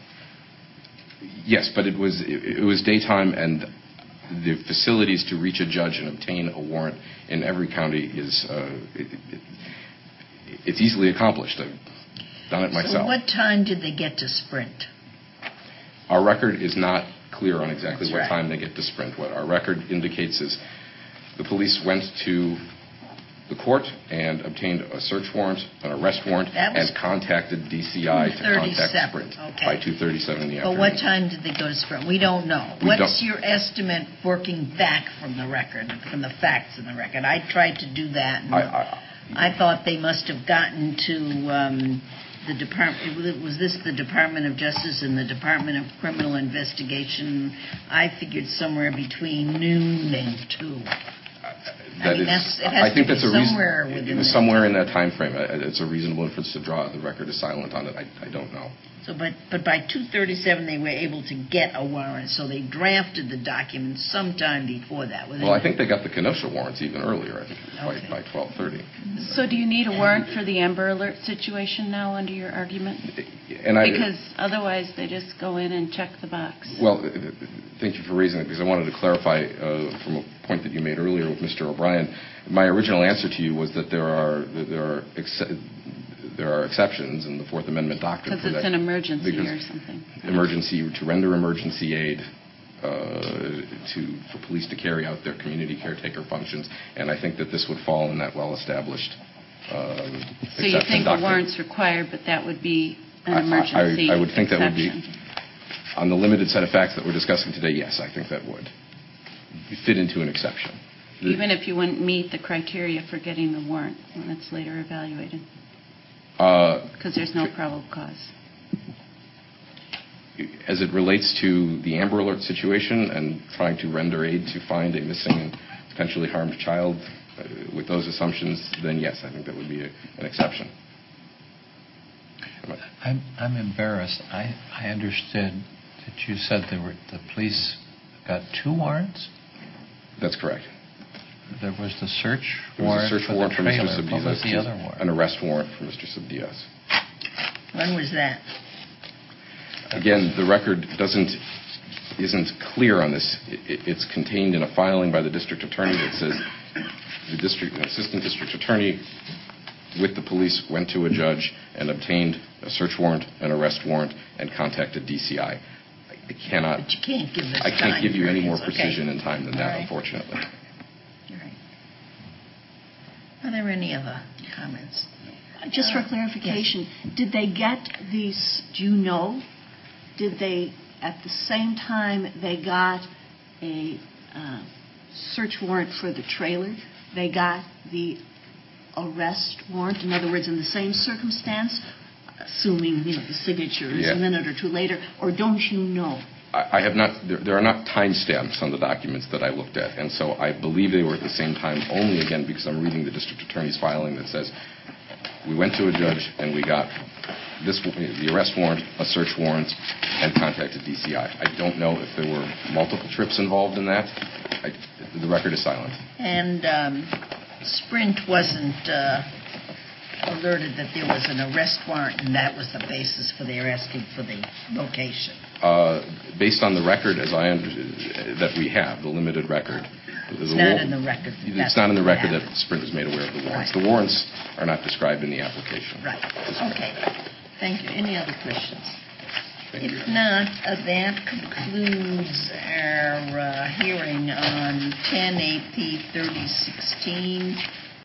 [SPEAKER 2] Yes, but it was it, it was daytime, and the facilities to reach a judge and obtain a warrant in every county is uh, it, it, it's easily accomplished. I've done it myself.
[SPEAKER 1] So what time did they get to Sprint?
[SPEAKER 2] Our record is not clear on exactly
[SPEAKER 1] That's
[SPEAKER 2] what
[SPEAKER 1] right.
[SPEAKER 2] time they get to Sprint. What our record indicates is the police went to the court and obtained a search warrant, an arrest warrant, and contacted D C I to contact Sprint
[SPEAKER 1] okay.
[SPEAKER 2] by two thirty-seven in the
[SPEAKER 1] but
[SPEAKER 2] afternoon.
[SPEAKER 1] But what time did they go to Sprint? We don't know.
[SPEAKER 2] We
[SPEAKER 1] What's
[SPEAKER 2] don't.
[SPEAKER 1] your estimate working back from the record, from the facts in the record? I tried to do that. And
[SPEAKER 2] I,
[SPEAKER 1] I, I thought they must have gotten to um, the Department. Was this the Department of Justice and the Department of Criminal Investigation? I figured somewhere between noon and two.
[SPEAKER 2] That
[SPEAKER 1] I mean,
[SPEAKER 2] is,
[SPEAKER 1] that's, it has
[SPEAKER 2] I think
[SPEAKER 1] to
[SPEAKER 2] that's
[SPEAKER 1] be
[SPEAKER 2] a
[SPEAKER 1] somewhere
[SPEAKER 2] reason,
[SPEAKER 1] within
[SPEAKER 2] somewhere
[SPEAKER 1] that
[SPEAKER 2] in that time frame. It's a reasonable inference to draw. The record is silent on it. I, I don't know.
[SPEAKER 1] So, but but by two thirty-seven they were able to get a warrant. So they drafted the documents sometime before that.
[SPEAKER 2] Well, I think they got the Kenosha warrants even earlier. I think
[SPEAKER 1] okay.
[SPEAKER 2] by, by twelve thirty.
[SPEAKER 4] So, do you need a warrant for the Amber Alert situation now under your argument?
[SPEAKER 2] And I,
[SPEAKER 4] because otherwise they just go in and check the box.
[SPEAKER 2] Well, thank you for raising it, because I wanted to clarify uh, from a point that you made earlier with Mister O'Brien. My original answer to you was that there are that there are ex- there are exceptions in the Fourth Amendment doctrine.
[SPEAKER 4] Because it's
[SPEAKER 2] that,
[SPEAKER 4] an emergency or something.
[SPEAKER 2] Emergency to render emergency aid uh, to for police to carry out their community caretaker functions, and I think that this would fall in that well-established. Um,
[SPEAKER 4] so you think
[SPEAKER 2] doctrine.
[SPEAKER 4] a warrant's required, but that would be an emergency
[SPEAKER 2] I, I, I would think
[SPEAKER 4] exception.
[SPEAKER 2] that would be, on the limited set of facts that we're discussing today, yes, I think that would fit into an exception.
[SPEAKER 4] Even if you wouldn't meet the criteria for getting the warrant when it's later evaluated? Because uh, there's no probable cause.
[SPEAKER 2] As it relates to the Amber Alert situation and trying to render aid to find a missing and potentially harmed child, uh, with those assumptions, then yes, I think that would be a, an exception.
[SPEAKER 8] I'm, I'm embarrassed. I, I understood that you said there were, the police got two warrants?
[SPEAKER 2] That's correct.
[SPEAKER 8] There was the search
[SPEAKER 2] there
[SPEAKER 8] warrant
[SPEAKER 2] was a search
[SPEAKER 8] for
[SPEAKER 2] warrant
[SPEAKER 8] the
[SPEAKER 2] for
[SPEAKER 8] trailer.
[SPEAKER 2] Mister Subdiaz.
[SPEAKER 8] What was the other warrant?
[SPEAKER 2] An arrest warrant for Mister Subdiaz.
[SPEAKER 1] When was that?
[SPEAKER 2] Again, the record doesn't isn't clear on this. It, it's contained in a filing by the district attorney that says the district, an assistant district attorney with the police went to a judge and obtained a search warrant, an arrest warrant, and contacted D C I. I cannot.
[SPEAKER 1] But you can't give us
[SPEAKER 2] I can't
[SPEAKER 1] time
[SPEAKER 2] give you any more
[SPEAKER 1] okay.
[SPEAKER 2] precision and time than
[SPEAKER 1] All
[SPEAKER 2] that,
[SPEAKER 1] right.
[SPEAKER 2] unfortunately.
[SPEAKER 1] All right. Are there any other comments?
[SPEAKER 9] Just for
[SPEAKER 1] Uh,
[SPEAKER 9] clarification, yes. Did they get these? Do you know? Did they, at the same time they got a uh, search warrant for the trailer, they got the arrest warrant? In other words, in the same circumstance, assuming you know the signature is
[SPEAKER 2] yeah.
[SPEAKER 9] a minute or two later, or don't you know?
[SPEAKER 2] I I have not, there, there are not timestamps on the documents that I looked at, and so I believe they were at the same time only, again, because I'm reading the district attorney's filing that says, we went to a judge and we got this, the arrest warrant, a search warrant, and contacted D C I. I don't know if there were multiple trips involved in that. I, the record is silent.
[SPEAKER 1] And um, Sprint wasn't uh, alerted that there was an arrest warrant, and that was the basis for their asking for the location.
[SPEAKER 2] Uh, based on the record, as I under, that we have, the limited record.
[SPEAKER 1] It's
[SPEAKER 2] the
[SPEAKER 1] not
[SPEAKER 2] war-
[SPEAKER 1] in the record.
[SPEAKER 2] It's not in the record that Sprint was made aware of the warrants.
[SPEAKER 1] Right.
[SPEAKER 2] The warrants are not described in the application.
[SPEAKER 1] Right. Okay. Thank you. Any other questions?
[SPEAKER 2] Thank
[SPEAKER 1] If
[SPEAKER 2] you.
[SPEAKER 1] not, uh, that concludes our uh, hearing on ten A P thirty sixteen.